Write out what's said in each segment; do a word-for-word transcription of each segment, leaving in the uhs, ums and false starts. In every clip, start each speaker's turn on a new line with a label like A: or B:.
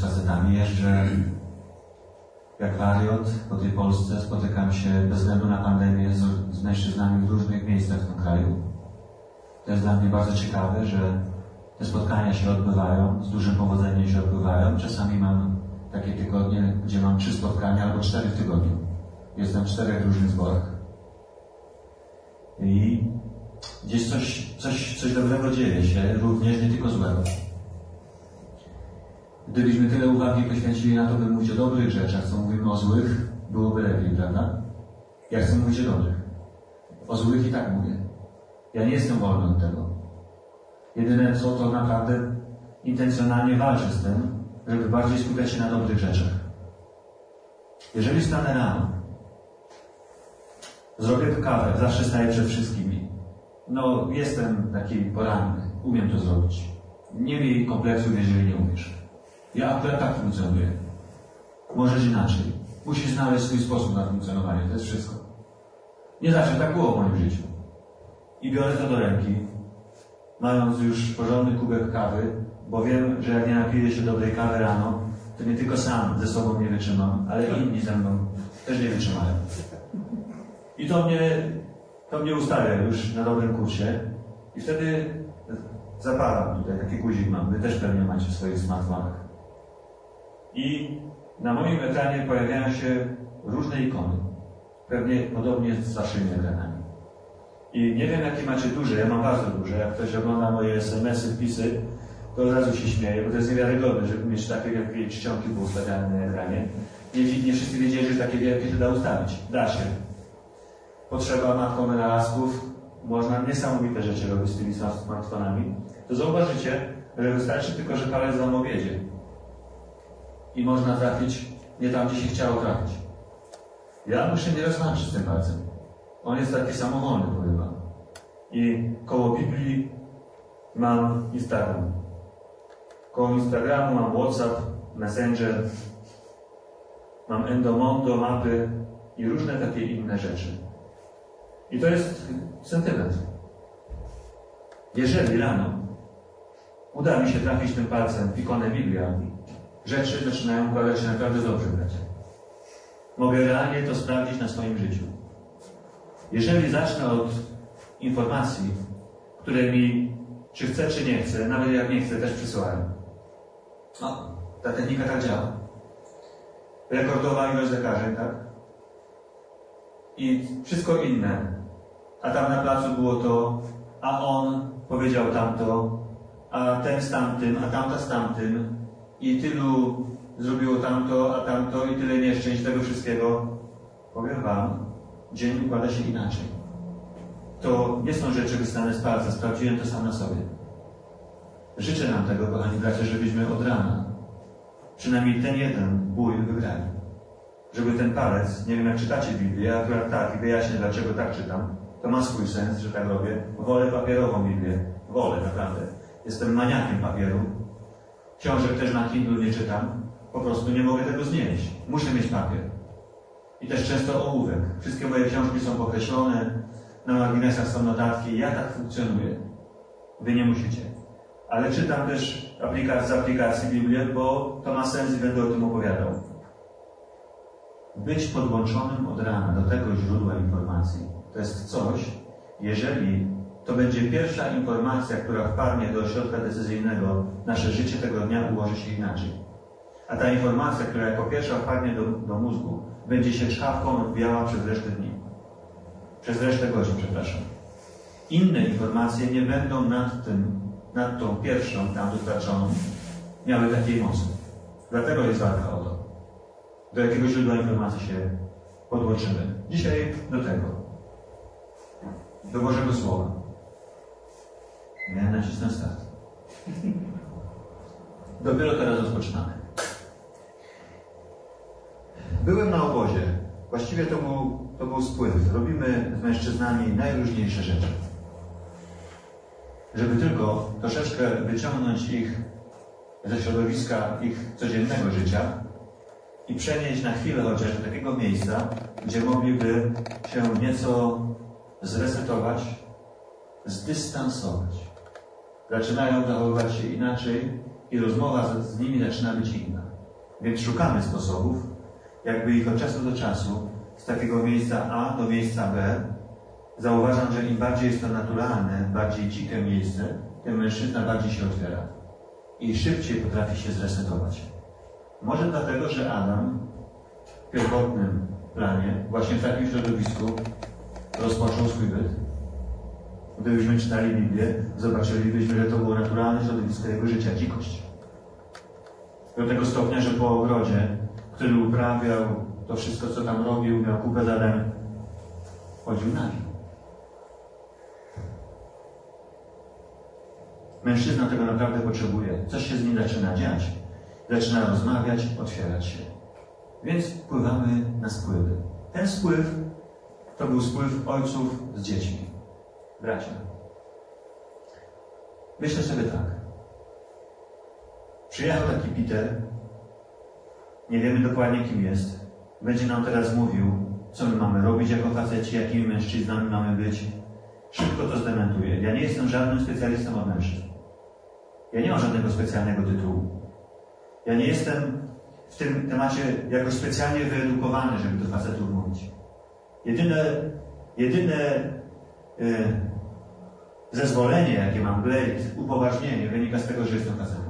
A: facetami. Jeżdżę jak wariot po tej Polsce, spotykam się bez względu na pandemię z, z mężczyznami w różnych miejscach w tym kraju. To jest dla mnie bardzo ciekawe, że te spotkania się odbywają, z dużym powodzeniem się odbywają. Czasami mam takie tygodnie, gdzie mam trzy spotkania albo cztery w tygodniu. Jestem w czterech różnych zborach. I gdzieś coś, coś, coś dobrego dzieje się, również nie tylko złego. Gdybyśmy tyle uwagi poświęcili na to, by mówić o dobrych rzeczach, co mówimy o złych, byłoby lepiej, prawda? Ja chcę mówić o dobrych. O złych i tak mówię. Ja nie jestem wolny od tego. Jedyne co, to naprawdę intencjonalnie walczę z tym, żeby bardziej skupiać się na dobrych rzeczach. Jeżeli wstanę rano, zrobię kawę, zawsze staję przed wszystkimi. No, jestem taki poranny, umiem to zrobić. Nie miej kompleksów, jeżeli nie umiesz. Ja akurat tak funkcjonuję. Możesz inaczej. Musisz znaleźć swój sposób na funkcjonowanie, to jest wszystko. Nie zawsze tak było w moim życiu. I biorę to do ręki, mając już porządny kubek kawy, bo wiem, że jak nie napiję się dobrej kawy rano, to nie tylko sam ze sobą nie wytrzymam, ale inni ze mną też nie wytrzymają. I to mnie, to mnie ustawia już na dobrym kursie i wtedy zapalam tutaj, taki guzik mam, wy też pewnie macie w swoich smartfonach. I na moim ekranie pojawiają się różne ikony, pewnie podobnie z waszymi ekranami. I nie wiem, jakie macie duże, ja mam bardzo duże. Jak ktoś ogląda moje es em esy, wpisy, to od razu się śmieje, bo to jest niewiarygodne, żeby mieć takie wielkie czcionki poustawiane na ekranie. Nie, nie wszyscy wiedzieli, że takie wielkie się da ustawić. Da się. Potrzeba matką wynalazków. Można niesamowite rzeczy robić z tymi smartfonami. To zauważycie, że wystarczy tylko, że palec wam objedzie. I można trafić nie tam, gdzie się chciało trafić. Ja muszę nie rozłączyć z tym palcem. On jest taki samowolny, powiem wam. I koło Biblii mam Instagram. Koło Instagramu mam WhatsApp, Messenger, mam Endomondo, mapy i różne takie inne rzeczy. I to jest sentyment. Jeżeli rano uda mi się trafić tym palcem w ikonę Biblia, rzeczy zaczynają układać się naprawdę dobrze, bracia. Mogę realnie to sprawdzić na swoim życiu. Jeżeli zacznę od informacji, które mi, czy chcę, czy nie chcę, nawet jak nie chcę, też przysyłają. No, ta technika tak działa. Rekordowa ilość zakażeń, tak? I wszystko inne. A tam na placu było to, a on powiedział tamto, a ten z tamtym, a tamta z tamtym. I tylu zrobiło tamto, a tamto, i tyle nieszczęść tego wszystkiego. Powiem wam, dzień układa się inaczej. To nie są rzeczy wystane z palca, sprawdziłem to sam na sobie. Życzę nam tego, kochani bracia, żebyśmy od rana przynajmniej ten jeden bój wygrali. Żeby ten palec, nie wiem jak czytacie Biblię, ja akurat tak i wyjaśnię dlaczego tak czytam. To ma swój sens, że tak robię. Wolę papierową Biblię. Wolę, naprawdę. Jestem maniakiem papieru. Książek też na Kindle nie czytam. Po prostu nie mogę tego znieść. Muszę mieć papier. I też często ołówek. Wszystkie moje książki są pokreślone, na marginesach są notatki. Ja tak funkcjonuję. Wy nie musicie. Ale czytam też aplikac- z aplikacji Biblię, bo to ma sens i będę o tym opowiadał. Być podłączonym od rana do tego źródła informacji to jest coś, jeżeli to będzie pierwsza informacja, która wpadnie do ośrodka decyzyjnego, nasze życie tego dnia ułoży się inaczej. A ta informacja, która jako pierwsza wpadnie do, do mózgu, będzie się czkawką odbijała przez resztę dni. Przez resztę godzin, przepraszam. Inne informacje nie będą nad tym, nad tą pierwszą, tam dostarczoną, miały takiej mocy. Dlatego jest walka o to. Do jakiego źródła informacji się podłączymy. Dzisiaj do tego. Do Bożego Słowa. Miałem nacisnąć start. Dopiero teraz rozpoczynamy. Byłem na obozie. Właściwie to był, to był spływ. Robimy z mężczyznami najróżniejsze rzeczy. Żeby tylko troszeczkę wyciągnąć ich ze środowiska ich codziennego życia i przenieść na chwilę chociaż do takiego miejsca, gdzie mogliby się nieco zresetować, zdystansować. Zaczynają zachowywać się inaczej i rozmowa z, z nimi zaczyna być inna. Więc szukamy sposobów, jakby ich od czasu do czasu z takiego miejsca A do miejsca B. Zauważam, że im bardziej jest to naturalne, bardziej dzikie miejsce, tym mężczyzna bardziej się otwiera i szybciej potrafi się zresetować. Może dlatego, że Adam w pierwotnym planie, właśnie w takim środowisku rozpoczął swój byt. Gdybyśmy czytali Biblię, zobaczylibyśmy, że to było naturalne środowisko jego życia, dzikość. Do tego stopnia, że po ogrodzie, który uprawiał, to wszystko, co tam robił, miał kupę zadań, chodził nagi. Mężczyzna tego naprawdę potrzebuje. Coś się z nim zaczyna dziać. Zaczyna rozmawiać, otwierać się. Więc wpływamy na spływy. Ten spływ to był spływ ojców z dziećmi. Bracia. Myślę sobie tak. Przyjechał taki Peter. Nie wiemy dokładnie, kim jest. Będzie nam teraz mówił, co my mamy robić jako faceci, jakimi mężczyznami mamy być. Szybko to zdementuję. Ja nie jestem żadnym specjalistą od mężczyzn. Ja nie mam żadnego specjalnego tytułu. Ja nie jestem w tym temacie jakoś specjalnie wyedukowany, żeby do facetów mówić. Jedyne, jedyne yy, zezwolenie, jakie mam, Blade, upoważnienie, wynika z tego, że jestem facetem.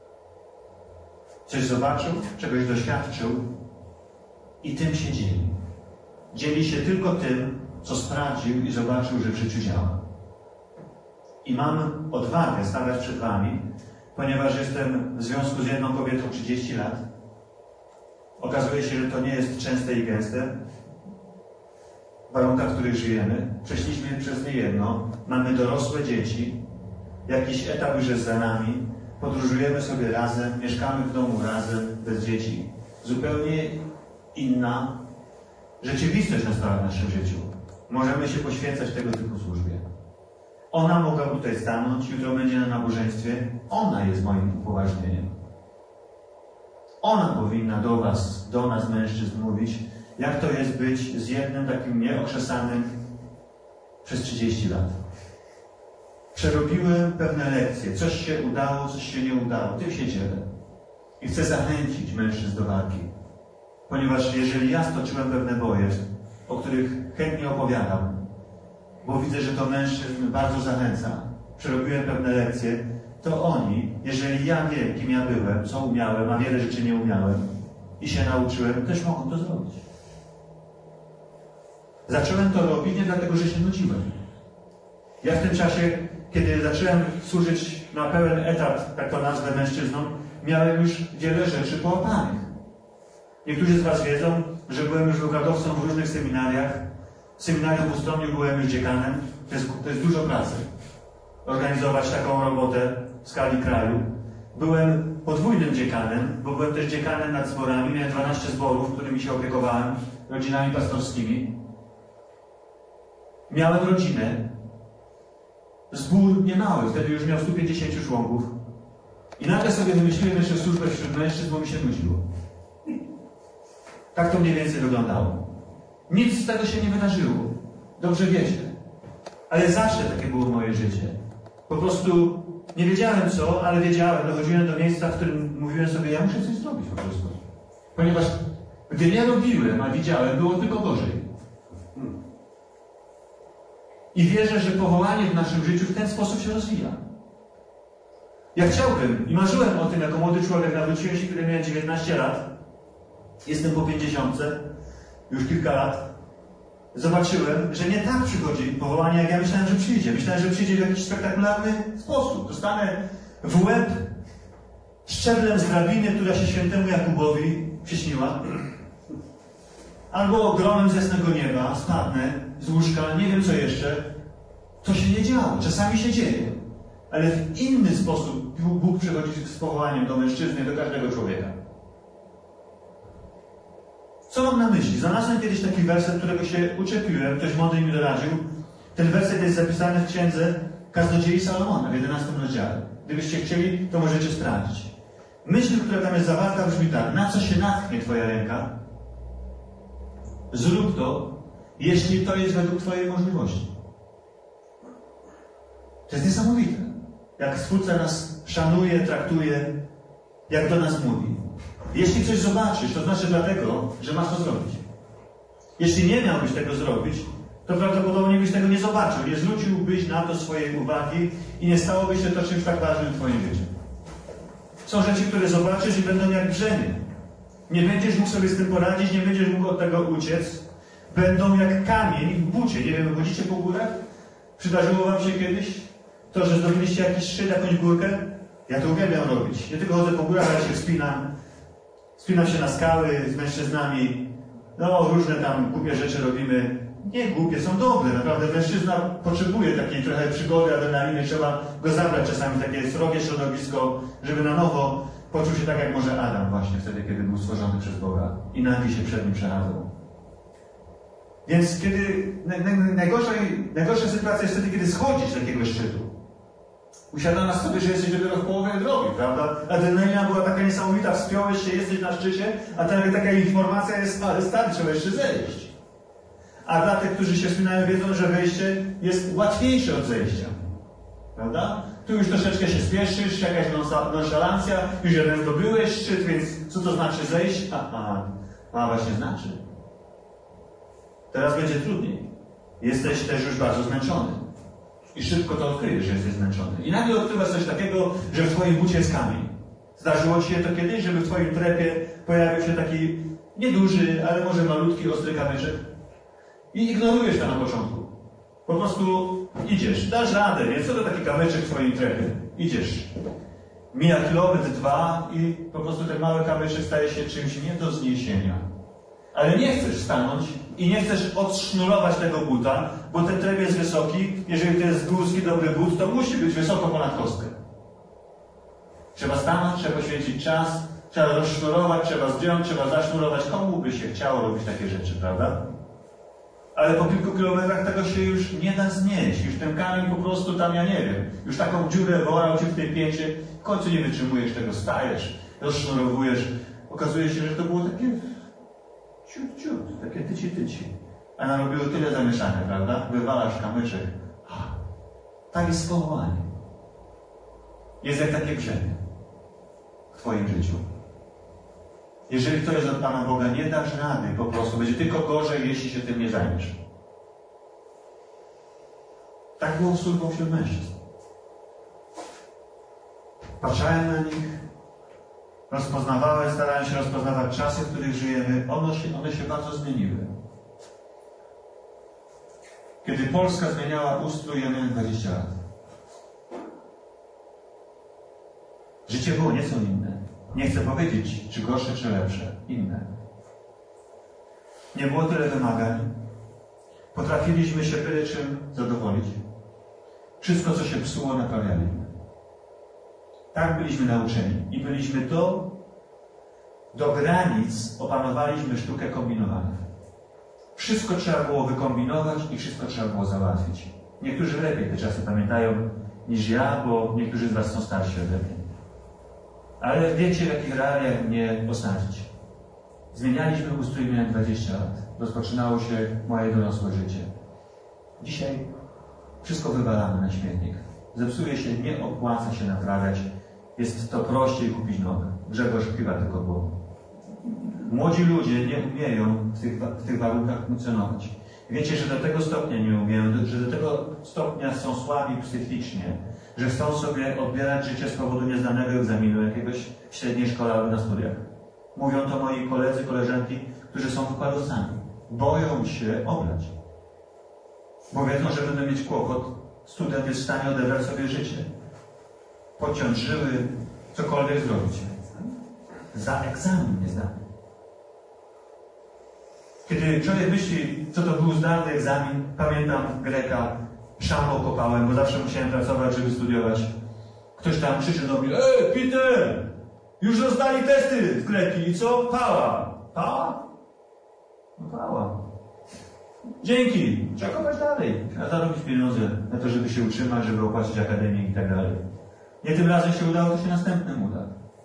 A: Coś zobaczył, czegoś doświadczył i tym się dzieli. Dzieli się tylko tym, co sprawdził i zobaczył, że w życiu działa. I mam odwagę stawać przed wami, ponieważ jestem w związku z jedną kobietą trzydzieści lat. Okazuje się, że to nie jest częste i gęste. W warunkach, w których żyjemy, przeszliśmy przez niejedno, mamy dorosłe dzieci, jakiś etap już jest za nami, podróżujemy sobie razem, mieszkamy w domu razem, bez dzieci. Zupełnie inna rzeczywistość nastała w naszym życiu. Możemy się poświęcać tego typu służbie. Ona mogła tutaj stanąć, jutro będzie na nabożeństwie. Ona jest moim upoważnieniem. Ona powinna do was, do nas mężczyzn mówić, jak to jest być z jednym takim nieokrzesanym przez trzydzieści lat. Przerobiłem pewne lekcje. Coś się udało, coś się nie udało. Tym się dzielę. I chcę zachęcić mężczyzn do walki. Ponieważ jeżeli ja stoczyłem pewne boje, o których chętnie opowiadam, bo widzę, że to mężczyzn bardzo zachęca, przerobiłem pewne lekcje, to oni, jeżeli ja wiem, kim ja byłem, co umiałem, a wiele rzeczy nie umiałem i się nauczyłem, też mogą to zrobić. Zacząłem to robić nie dlatego, że się nudziłem. Ja w tym czasie, kiedy zacząłem służyć na pełen etat, tak to nazwę, mężczyznom, miałem już wiele rzeczy połapanych. Niektórzy z was wiedzą, że byłem już wykładowcą w różnych seminariach. W seminarium w Ustroniu byłem już dziekanem. To jest, to jest dużo pracy. Organizować taką robotę w skali kraju. Byłem podwójnym dziekanem, bo byłem też dziekanem nad zborami. Miałem dwanaście zborów, którymi się opiekowałem, rodzinami pastorskimi. Miałem rodzinę. Zbór niemały, wtedy już miał stu pięćdziesięciu członków. I nagle sobie wymyśliłem jeszcze służbę wśród mężczyzn, bo mi się nudziło. Tak to mniej więcej wyglądało. Nic z tego się nie wydarzyło. Dobrze wiecie. Ale zawsze takie było moje życie. Po prostu nie wiedziałem co, ale wiedziałem, dochodziłem do miejsca, w którym mówiłem sobie, ja muszę coś zrobić po prostu. Ponieważ gdy nie robiłem, a widziałem, było tylko gorzej. I wierzę, że powołanie w naszym życiu w ten sposób się rozwija. Ja chciałbym i marzyłem o tym jako młody człowiek, nawróciłem się, kiedy miałem dziewiętnaście lat. Jestem po pięćdziesiątce, już kilka lat. Zobaczyłem, że nie tak przychodzi powołanie, jak ja myślałem, że przyjdzie. Myślałem, że przyjdzie w jakiś spektakularny sposób. Dostanę w łeb szczeblem z drabiny, która się świętemu Jakubowi przyśniła. Albo gronem z jasnego nieba spadnę z łóżka, nie wiem co jeszcze. To się nie działo. Czasami się dzieje. Ale w inny sposób Bóg przychodzi z powołaniem do mężczyzny, do każdego człowieka. Co mam na myśli? Znalazłem kiedyś taki werset, którego się uczepiłem, ktoś mądry mi doradził. Ten werset jest zapisany w księdze Kaznodziei Salomona w jedenastym rozdziale. Gdybyście chcieli, to możecie sprawdzić. Myśl, która tam jest zawarta, brzmi tak. Na co się natknie twoja ręka? Zrób to, jeśli to jest według twojej możliwości. To jest niesamowite. Jak Stwórca nas szanuje, traktuje, jak do nas mówi. Jeśli coś zobaczysz, to znaczy dlatego, że masz to zrobić. Jeśli nie miałbyś tego zrobić, to prawdopodobnie byś tego nie zobaczył, nie zwróciłbyś na to swojej uwagi i nie stałoby się to czymś tak ważnym w twoim życiu. Są rzeczy, które zobaczysz i będą jak brzemię. Nie będziesz mógł sobie z tym poradzić, nie będziesz mógł od tego uciec. Będą jak kamień w bucie. Nie wiem, chodzicie po górach? Przydarzyło wam się kiedyś to, że zdobyliście jakiś szczyt, jakąś górkę? Ja to uwielbiam robić. Nie tylko chodzę po górach, ale się wspinam. Wspinam się na skały z mężczyznami. No, różne tam głupie rzeczy robimy. Nie głupie, są dobre. Naprawdę mężczyzna potrzebuje takiej trochę przygody, adrenaliny. Trzeba go zabrać czasami w takie srogie środowisko, żeby na nowo poczuł się tak, jak może Adam właśnie wtedy, kiedy był stworzony przez Boga i nagi się przed nim przechadzał. Więc kiedy najgorsza, najgorsza sytuacja jest wtedy, kiedy schodzisz z takiego szczytu. Uświadamiasz sobie, że jesteś dopiero w połowie drogi, prawda? Adrenalina była taka niesamowita, wspiąłeś się, jesteś na szczycie, a teraz taka informacja jest, ale stary, trzeba jeszcze zejść. A dla tych, którzy się wspinają, wiedzą, że wejście jest łatwiejsze od zejścia. Prawda? Tu już troszeczkę się spieszysz, jakaś nonszalancja, już jeden zdobyłeś szczyt, więc co to znaczy zejść? Aha, a właśnie znaczy. Teraz będzie trudniej. Jesteś też już bardzo zmęczony. I szybko to odkryjesz, że jesteś zmęczony. I nagle odkrywasz coś takiego, że w twoim bucie jest kamień. Zdarzyło ci się to kiedyś, żeby w twoim trepie pojawił się taki nieduży, ale może malutki, ostry kamyczek? I ignorujesz to na początku. Po prostu idziesz, dasz radę, nie? Co to taki kamyczek w twoim trepie? Idziesz. Mija kilometr, dwa i po prostu ten mały kamyczek staje się czymś nie do zniesienia. Ale nie chcesz stanąć i nie chcesz odsznurować tego buta, bo ten trep jest wysoki. Jeżeli to jest górski, dobry but, to musi być wysoko ponad kostkę. Trzeba stanąć, trzeba poświęcić czas, trzeba rozsznurować, trzeba zdjąć, trzeba zasznurować. Komu by się chciało robić takie rzeczy, prawda? Ale po kilku kilometrach tego się już nie da znieść. Już ten kamień po prostu tam, ja nie wiem, już taką dziurę worał ci w tej pięcie, w końcu nie wytrzymujesz tego, stajesz, rozsznurowujesz. Okazuje się, że to było takie ciut, ciut, takie tyci, tyci. A narobiło tyle zamieszania, prawda? Wywalasz kamyczek. Tak jest spowołanie. Jest jak takie brzemię w twoim życiu. Jeżeli to jest od Pana Boga, nie dasz rady po prostu. Będzie tylko gorzej, jeśli się tym nie zajmiesz. Tak było z córką wśród mężczyzn. Patrzałem na nich, rozpoznawałem, starałem się rozpoznawać czasy, w których żyjemy. One się, one się bardzo zmieniły. Kiedy Polska zmieniała ustrój, ja miałem dwadzieścia lat. Życie było nieco inne. Nie chcę powiedzieć, czy gorsze, czy lepsze. Inne. Nie było tyle wymagań. Potrafiliśmy się byle czym zadowolić. Wszystko, co się psuło, naprawialiśmy. Tak byliśmy nauczeni. I byliśmy do, do granic, opanowaliśmy sztukę kombinowania. Wszystko trzeba było wykombinować i wszystko trzeba było załatwić. Niektórzy lepiej te czasy pamiętają niż ja, bo niektórzy z was są starsi ode mnie. Ale wiecie, w jakich realiach mnie osadzić. Zmienialiśmy ustrój, miałem dwadzieścia lat. Rozpoczynało się moje dorosłe życie. Dzisiaj wszystko wywalamy na śmietnik. Zepsuje się, nie opłaca się naprawiać. Jest to prościej kupić nowe. Grzegorz piwa tylko było. Młodzi ludzie nie umieją w tych, w tych warunkach funkcjonować. Wiecie, że do tego stopnia nie umieją, że do tego stopnia są słabi psychicznie, że chcą sobie odbierać życie z powodu nieznanego egzaminu jakiegoś w średniej szkole albo na studiach. Mówią to moi koledzy, koleżanki, którzy są wykładowcami. Boją się obrać. Bo wiedzą, że będą mieć kłopot. Student jest w stanie odebrać sobie życie. Podciąć żyły, cokolwiek zrobić. Za egzamin niezdany. Kiedy człowiek myśli, co to był zdalny egzamin, pamiętam Greka, szambo kopałem, bo zawsze musiałem pracować, żeby studiować. Ktoś tam krzyczy do mnie: Ej, Peter! Już rozdali testy z Greki i co? Pała. Pała? No pała. Dzięki. Trzeba kopać dalej. Trzeba zarobić pieniądze na to, żeby się utrzymać, żeby opłacić akademię i tak dalej. Nie tym razem się udało, to się następnym uda.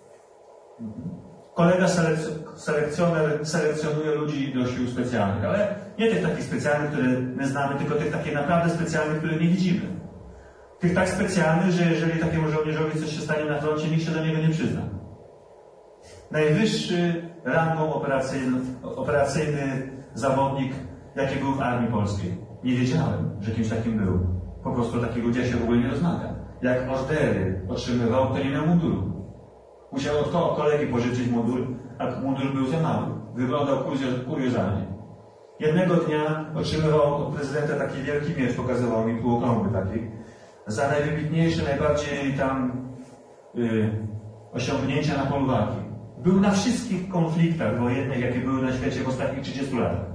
A: Kolega selekcjoner selekcjonuje ludzi do sił specjalnych, ale nie tych takich specjalnych, które my znamy, tylko tych takich naprawdę specjalnych, które nie widzimy. Tych tak specjalnych, że jeżeli takiemu żołnierzowi coś się stanie na froncie, nikt się do niego nie przyzna. Najwyższy rangą operacyjny, operacyjny zawodnik, jaki był w Armii Polskiej. Nie wiedziałem, że kimś takim był. Po prostu takiego ludzia się w ogóle nie rozmawia. Jak ordery otrzymywał, to nie miał munduru. Musiał od kolegi pożyczyć mundur, a mundur był za mały. Wyglądał kuriozalnie. Jednego dnia otrzymywał od prezydenta taki wielki miecz, pokazywał mi tu okrągły taki, za najwybitniejsze, najbardziej tam yy, osiągnięcia na polu walki. Był na wszystkich konfliktach wojennych, jakie były na świecie w ostatnich trzydziestu latach.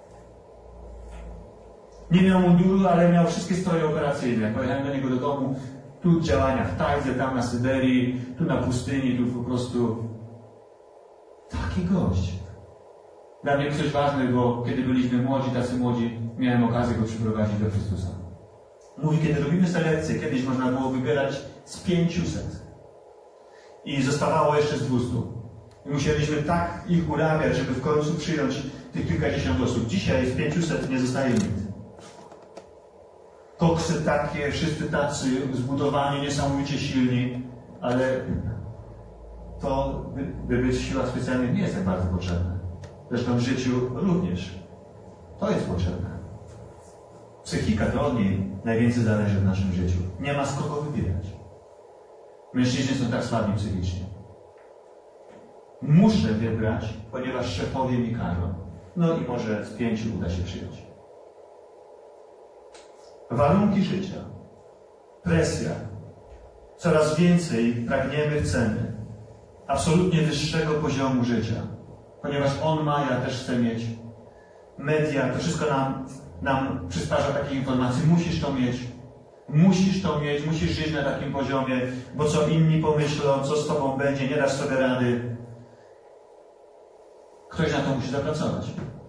A: Nie miał munduru, ale miał wszystkie stroje operacyjne. Jak pojechałem do niego do domu, tu działania w Tajdze, tam na Syberii, tu na pustyni, tu po prostu... Taki gość. Dla mnie coś ważne, bo kiedy byliśmy młodzi, tacy młodzi, miałem okazję go przyprowadzić do Chrystusa. Mówi, kiedy robimy selekcję, kiedyś można było wybierać z pięciuset. I zostawało jeszcze z dwustu. I musieliśmy tak ich urabiać, żeby w końcu przyjąć tych kilkadziesiąt osób. Dzisiaj z pięciuset nie zostaje nikt. Koksy takie, wszyscy tacy zbudowani, niesamowicie silni, ale to, by, by być siła specjalna, nie jest tak bardzo potrzebne. Zresztą w życiu również. To jest potrzebne. Psychika to od niej najwięcej zależy w naszym życiu. Nie ma z kogo wybierać. Mężczyźni są tak słabi psychicznie. Muszę wybrać, ponieważ szefowie mi każą. No i może z pięciu uda się przyjąć. Warunki życia. Presja. Coraz więcej pragniemy, chcemy. Absolutnie wyższego poziomu życia. Ponieważ on ma, ja też chcę mieć. Media, to wszystko nam, nam przysparza takiej informacji. Musisz to mieć. Musisz to mieć, musisz żyć na takim poziomie, bo co inni pomyślą, co z tobą będzie, nie dasz sobie rady. Ktoś na to musi zapracować.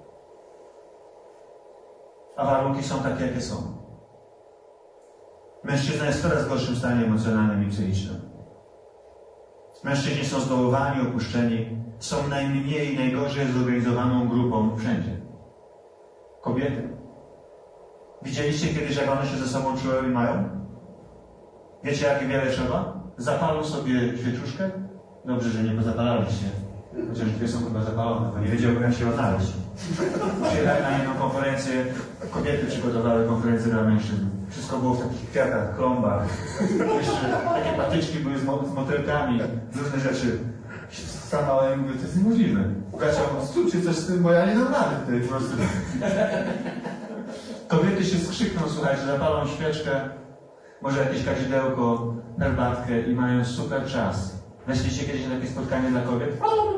A: A warunki są takie, jakie są. Mężczyzna jest w coraz gorszym stanie emocjonalnym i psychicznym. Mężczyźni są zdołowani, opuszczeni, są najmniej, najgorzej zorganizowaną grupą wszędzie. Kobiety. Widzieliście kiedyś, jak one się ze sobą czuły i mają? Wiecie, jak wiele trzeba? Zapalą sobie świeczuszkę? Dobrze, że nie pozapalaliście. Chociaż dwie są chyba zapalone, bo nie wiedziałbym, jak się odnaleźć. Przyjechałem na jedną konferencję, kobiety przygotowały konferencję dla mężczyzn. Wszystko było w takich kwiatach, klombach. Jeszcze takie patyczki były z, mo z motylkami, różne rzeczy. Stanąłem i mówię, to jest niemożliwe. Kasia, zróbcie coś z tym, bo ja nie dam rady tutaj po prostu. Kobiety się skrzykną, słuchajcie, zapalą świeczkę, może jakieś kadzidełko, herbatkę i mają super czas. Weszliście kiedyś na takie spotkanie dla kobiet?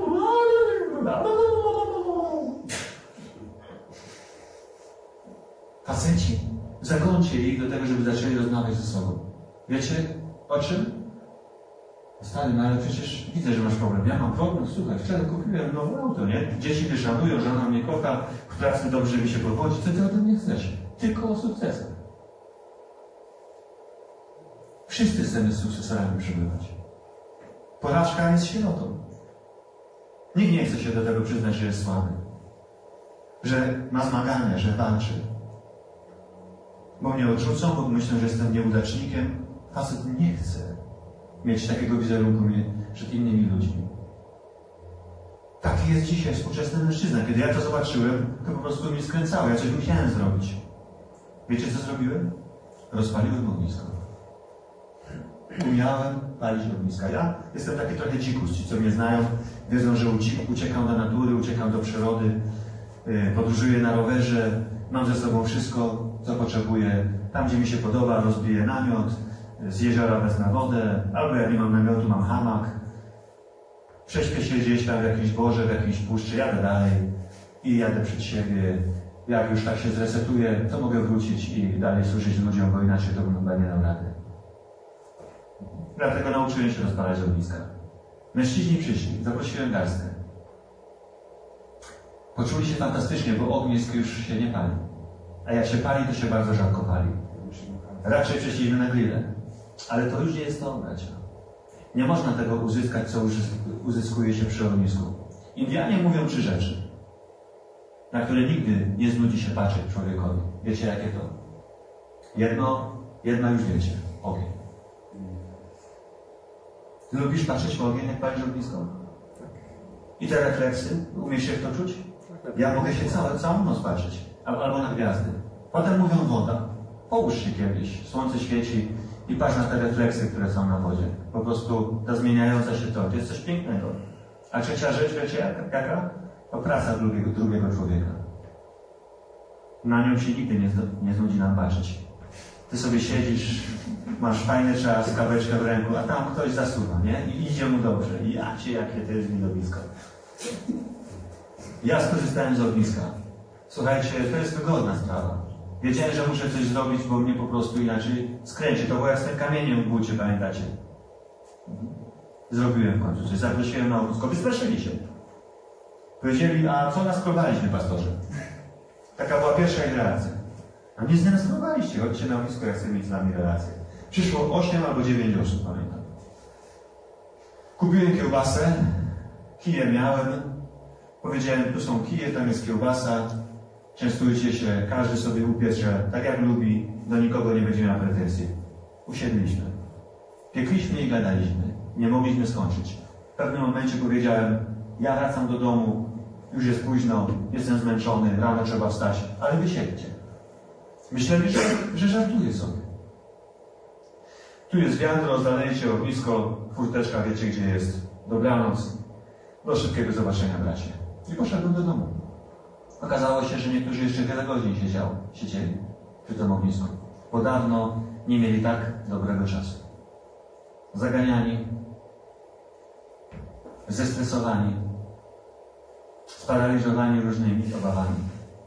A: Faceci, zagońcie ich do tego, żeby zaczęli rozmawiać ze sobą. Wiecie o czym? Stary, no ale przecież widzę, że masz problem. Ja mam problem, słuchaj, wczoraj kupiłem nowe auto, nie? Dzieci mnie szanują, żona mnie kocha, w pracy dobrze mi się powodzi. Co ty ode mnie chcesz? Tylko o sukcesach. Wszyscy chcemy z sukcesorami przebywać. Porażka jest sierotą. Nikt nie chce się do tego przyznać, że jest słaby. Że ma zmagania, że walczy. Bo mnie odrzucą, bo myślą, że jestem nieudacznikiem. Facet nie chce mieć takiego wizerunku przed innymi ludźmi. Taki jest dzisiaj współczesny mężczyzna. Kiedy ja to zobaczyłem, to po prostu mnie skręcało. Ja coś musiałem zrobić. Wiecie, co zrobiłem? Rozpaliłem ognisko. Umiałem palić ogniska. Ja jestem taki trochę dzikus. Ci, co mnie znają, wiedzą, że uciekam do natury, uciekam do przyrody, podróżuję na rowerze, mam ze sobą wszystko, co potrzebuję. Tam, gdzie mi się podoba, rozbiję namiot, z jeziora wezmę wodę, albo jak nie mam namiotu, mam hamak. Prześpię się gdzieś tam w jakimś borze, w jakiejś puszczy, jadę dalej i jadę przed siebie. Jak już tak się zresetuję, to mogę wrócić i dalej służyć ludziom, bo inaczej to bym chyba nie dał rady. Dlatego nauczyłem się rozpalać ogniska. Mężczyźni przyszli, zaprosiłem garstkę. Poczuli się fantastycznie, bo ognisk już się nie pali. A jak się pali, to się bardzo rzadko pali. Raczej przeszliśmy na grille. Ale to już nie jest to, bracia. Nie można tego uzyskać, co uzyskuje się przy ognisku. Indianie mówią trzy rzeczy, na które nigdy nie znudzi się patrzeć człowiekowi. Wiecie, jakie to? Jedno, jedno już wiecie. Ogień. Ty lubisz patrzeć w ogień, jak palisz ognisko? I te refleksy, umiesz się w to czuć? Ja mogę się całe, całą noc patrzeć, albo na gwiazdy. Potem mówią woda, połóż się kiedyś, słońce świeci i patrz na te refleksy, które są na wodzie. Po prostu ta zmieniająca się to, to jest coś pięknego. A trzecia rzecz, wiecie jaka? To praca drugiego, drugiego człowieka. Na nią się nigdy nie, nie znudzi nam patrzeć. Ty sobie siedzisz, masz fajny czas, kaweczkę w ręku, a tam ktoś zasuwa, nie? I idzie mu dobrze. I ja cię, jakie to jest widowisko. Ja skorzystałem z ogniska. Słuchajcie, to jest wygodna sprawa. Wiedziałem, że muszę coś zrobić, bo mnie po prostu inaczej skręci. To było jak z tym kamieniem w bucie, pamiętacie? Zrobiłem w końcu coś. Zaprosiłem na ognisko. Wystraszyli się. Powiedzieli, a co nas krowaliśmy, pastorze? Taka była pierwsza ich reakcja. A nie zdenerwowaliście, chodźcie na ognisko, jak chcę mieć z nami relację. Przyszło osiem albo dziewięć osób, pamiętam. Kupiłem kiełbasę, kije miałem. Powiedziałem, tu są kije, tam jest kiełbasa. Częstujcie się, każdy sobie upiecze tak jak lubi, do nikogo nie będzie miał pretensji. Usiedliśmy. Piekliśmy i gadaliśmy. Nie mogliśmy skończyć. W pewnym momencie powiedziałem, ja wracam do domu, już jest późno, jestem zmęczony, rano trzeba wstać, ale wy siedźcie. Myśleli, że, że żartuję sobie. Tu jest wiadro, zalejcie ognisko, furteczka, wiecie gdzie jest. Dobranoc. Do szybkiego zobaczenia, bracie. I poszedłem do domu. Okazało się, że niektórzy jeszcze wiele godzin siedział, siedzieli przy tym ognisku. Bo dawno nie mieli tak dobrego czasu. Zaganiani, zestresowani, sparaliżowani różnymi obawami.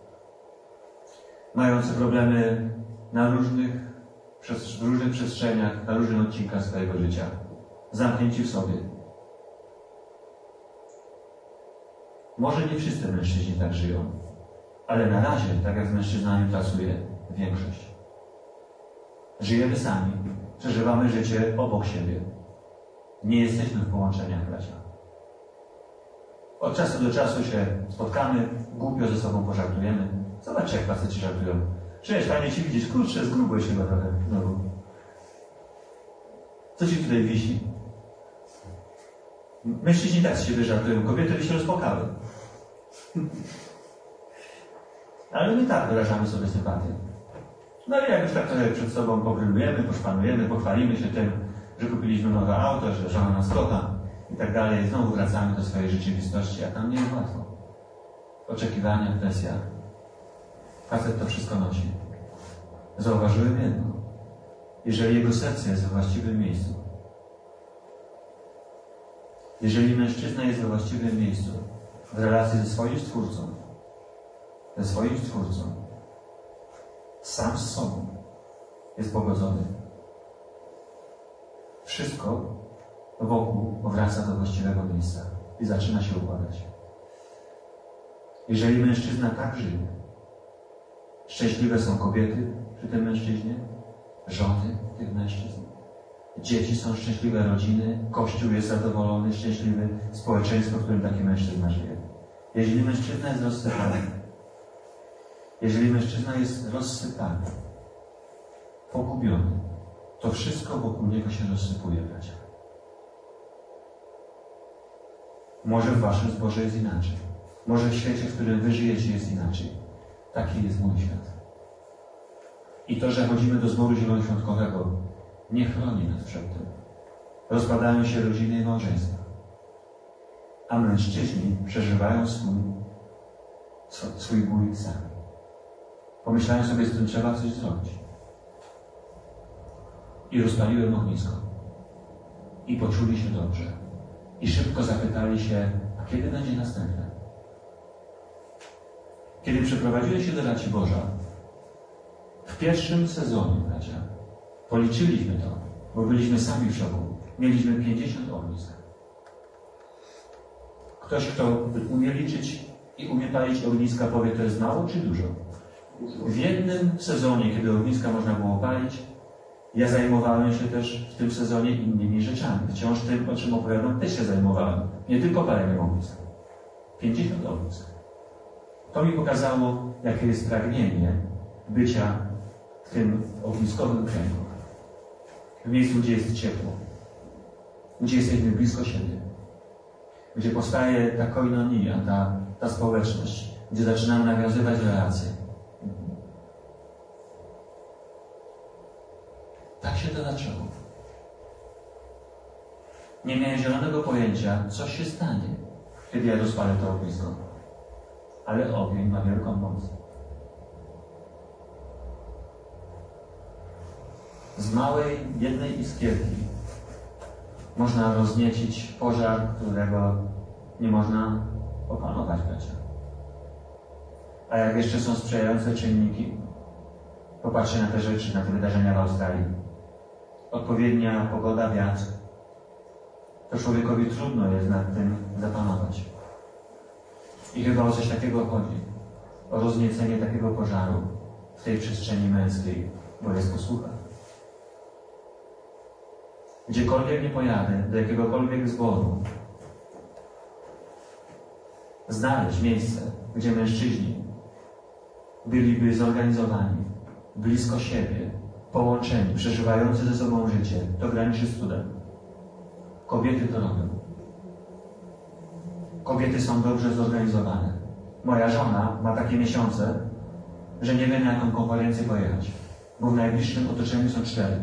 A: Mający problemy na różnych, w różnych przestrzeniach, na różnych odcinkach swojego życia. Zamknięci w sobie. Może nie wszyscy mężczyźni tak żyją, ale na razie, tak jak z mężczyznami pracuje większość. Żyjemy sami, przeżywamy życie obok siebie. Nie jesteśmy w połączeniach, bracia. Od czasu do czasu się spotkamy, głupio ze sobą pożartujemy. Zobaczcie, jak faceci żartują. Cześć, fajnie ci widzieć, kurczę, zgrubłeś chyba trochę znowu. Co ci tutaj wisi? Mężczyźni tak z siebie żartują, kobiety by się rozpłakały. Ale my tak wyrażamy sobie sympatię. No ale jak już tak trochę przed sobą pogrylujemy, poszpanujemy, pochwalimy się tym, że kupiliśmy nowe auto, że żona nas kocha i tak dalej, znowu wracamy do swojej rzeczywistości, a tam nie jest łatwo. Oczekiwania, presja. Facet to wszystko nosi. Zauważyłem jedno. Jeżeli jego serce jest we właściwym miejscu, jeżeli mężczyzna jest we właściwym miejscu, w relacji ze swoim Stwórcą, ze swoim Stwórcą, sam z sobą jest pogodzony. Wszystko wokół powraca do właściwego miejsca i zaczyna się układać. Jeżeli mężczyzna tak żyje, szczęśliwe są kobiety przy tym mężczyźnie, żony tych mężczyzn, dzieci są szczęśliwe, rodziny, Kościół jest zadowolony, szczęśliwy, społeczeństwo, w którym taki mężczyzna żyje. Jeżeli mężczyzna jest rozsypany, jeżeli mężczyzna jest rozsypany, pogubiony, to wszystko wokół niego się rozsypuje, bracia. Może w waszym zborze jest inaczej. Może w świecie, w którym wy żyjecie, jest inaczej. Taki jest mój świat. I to, że chodzimy do zboru zielonoświątkowego, nie chroni nas przed tym. Rozpadają się rodziny i małżeństwa. A mężczyźni przeżywają swój, swój ból sami. Pomyślałem sobie, z tym trzeba coś zrobić. I rozpaliłem ognisko. I poczuli się dobrze. I szybko zapytali się, a kiedy będzie następne? Kiedy przeprowadziłem się do Raci Boża, w pierwszym sezonie, bracia, policzyliśmy to, bo byliśmy sami w szoku. Mieliśmy pięćdziesiąt ognisk. Ktoś, kto umie liczyć i umie palić ogniska, powie, to jest mało czy dużo? W jednym sezonie, kiedy ogniska można było palić, ja zajmowałem się też w tym sezonie innymi rzeczami. Wciąż tym, o czym opowiadam, też się zajmowałem. Nie tylko paleniem ognisk. pięćdziesiąt ognisk. To mi pokazało, jakie jest pragnienie bycia w tym ogniskowym kręgu. W miejscu, gdzie jest ciepło. Gdzie jesteśmy blisko siebie. W gdzie powstaje ta koinonia, ta, ta społeczność, gdzie zaczynamy nawiązywać relacje. Tak się to zaczęło. Nie miałem zielonego pojęcia, co się stanie, kiedy ja rozpalę to ognisko. Ale ogień ma wielką moc. Z małej, jednej iskierki można rozniecić pożar, którego nie można opanować, bracia. A jak jeszcze są sprzyjające czynniki, popatrzcie na te rzeczy, na te wydarzenia w Australii. Odpowiednia pogoda, wiatr. To człowiekowi trudno jest nad tym zapanować. I chyba o coś takiego chodzi. O rozniecenie takiego pożaru w tej przestrzeni męskiej, bo jest posłucha. Gdziekolwiek nie pojadę, do jakiegokolwiek zboru, znaleźć miejsce, gdzie mężczyźni byliby zorganizowani, blisko siebie, połączeni, przeżywający ze sobą życie, to graniczy z cudem. Kobiety to robią. Kobiety są dobrze zorganizowane. Moja żona ma takie miesiące, że nie wiem, na jaką konferencję pojechać, bo w najbliższym otoczeniu są cztery.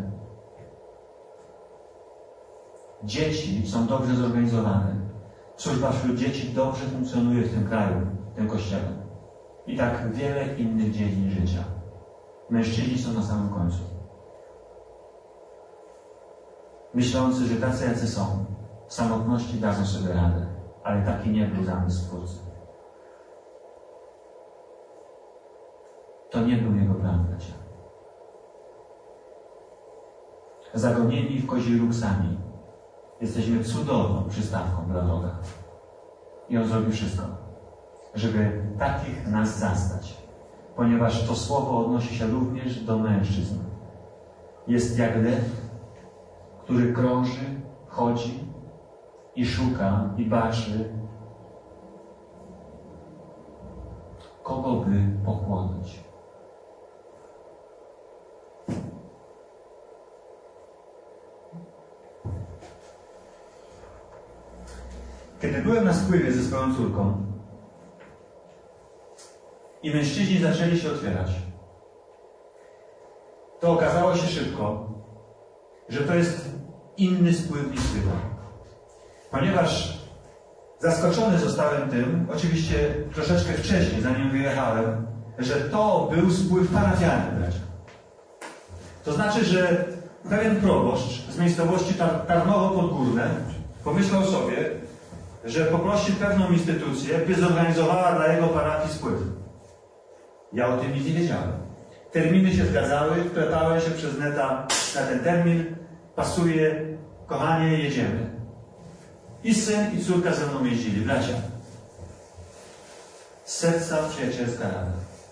A: Dzieci są dobrze zorganizowane. Służba wśród dzieci dobrze funkcjonuje w tym kraju, w tym kościele. I tak wiele innych dziedzin życia. Mężczyźni są na samym końcu. Myślący, że tacy jacy są, w samotności dadzą sobie radę, ale taki nie był zamysł Stwórcy. To nie był jego plan, bracia. Zagonieni w kozi róg sami, jesteśmy cudowną przystawką dla Boga. I On zrobi wszystko, żeby takich nas zastać, ponieważ to słowo odnosi się również do mężczyzn. Jest jak lew, który krąży, chodzi i szuka i baczy, kogo by pochłonąć. Kiedy byłem na spływie ze swoją córką i mężczyźni zaczęli się otwierać, to okazało się szybko, że to jest inny spływ niż zwykle. Ponieważ zaskoczony zostałem tym, oczywiście troszeczkę wcześniej, zanim wyjechałem, że to był spływ parafialny, bracia. To znaczy, że pewien proboszcz z miejscowości Tar- Tarnowo Podgórne pomyślał sobie, że poprosi pewną instytucję, by zorganizowała dla jego parafii spływ. Ja o tym nic nie wiedziałem. Terminy się zgadzały, wklepałem się przez neta na ten termin, pasuje, kochanie, jedziemy. I syn, i córka ze mną jeździli, bracia. Z serca przyjacielska rada.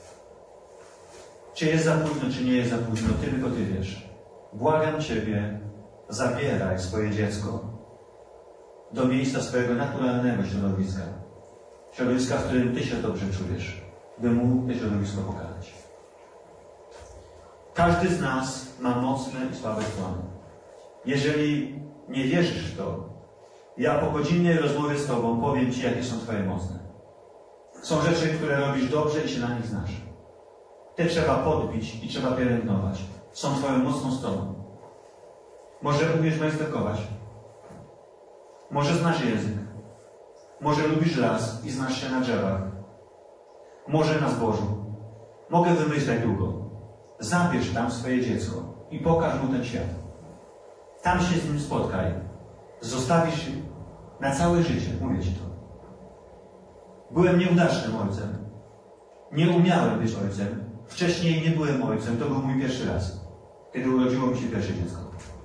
A: Czy jest za późno, czy nie jest za późno, Ty tylko Ty wiesz. Błagam Ciebie, zabieraj swoje dziecko do miejsca swojego naturalnego środowiska. Środowiska, w którym Ty się dobrze czujesz, by mu to środowisko pokazać. Każdy z nas ma mocne i słabe strony. Jeżeli nie wierzysz w to, ja po godzinnej rozmowie z Tobą powiem Ci, jakie są Twoje mocne. Są rzeczy, które robisz dobrze i się na nich znasz. Te trzeba podbić i trzeba pielęgnować. Są Twoją mocną stroną. Może umiesz majsterkować. Może znasz język. Może lubisz las i znasz się na drzewach. Może na zbożu. Mogę wymyślać długo. Zabierz tam swoje dziecko i pokaż mu ten świat. Tam się z nim spotkaj. Zostawisz na całe życie, mówię Ci to. Byłem nieudacznym ojcem. Nie umiałem być ojcem. Wcześniej nie byłem ojcem. To był mój pierwszy raz, kiedy urodziło mi się pierwsze dziecko.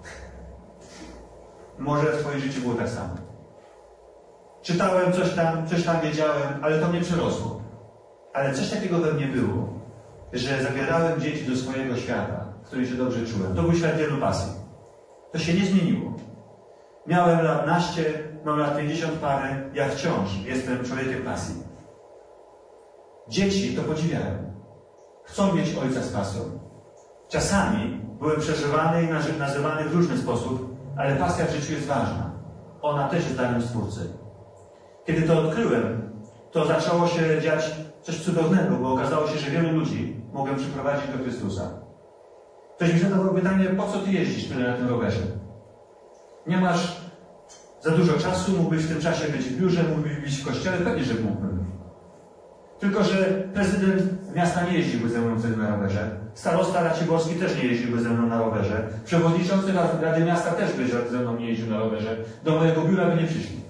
A: Może w Twoim życiu było tak samo. Czytałem coś tam, coś tam wiedziałem, ale to mnie przerosło. Ale coś takiego we mnie było, że zabierałem dzieci do swojego świata, w którym się dobrze czułem. To był świat wielu pasji. To się nie zmieniło. Miałem lat naście, mam lat pięćdziesiąt parę, ja wciąż jestem człowiekiem pasji. Dzieci to podziwiają. Chcą mieć ojca z pasją. Czasami byłem przeżywany i nazywany w różny sposób, ale pasja w życiu jest ważna. Ona też jest darem Stwórcy. Kiedy to odkryłem, to zaczęło się dziać coś cudownego, bo okazało się, że wielu ludzi mogłem przyprowadzić do Chrystusa. Ktoś mi zadawał pytanie, po co ty jeździsz tyle na tym rowerze? Nie masz za dużo czasu, mógłbyś w tym czasie być w biurze, mógłbyś być w kościele, pewnie, że mógłbym. Tylko że prezydent miasta nie jeździłby ze mną wtedy na rowerze. Starosta Raciborski też nie jeździłby ze mną na rowerze. Przewodniczący Rady Miasta też by ze mną nie jeździł na rowerze. Do mojego biura by nie przyszli.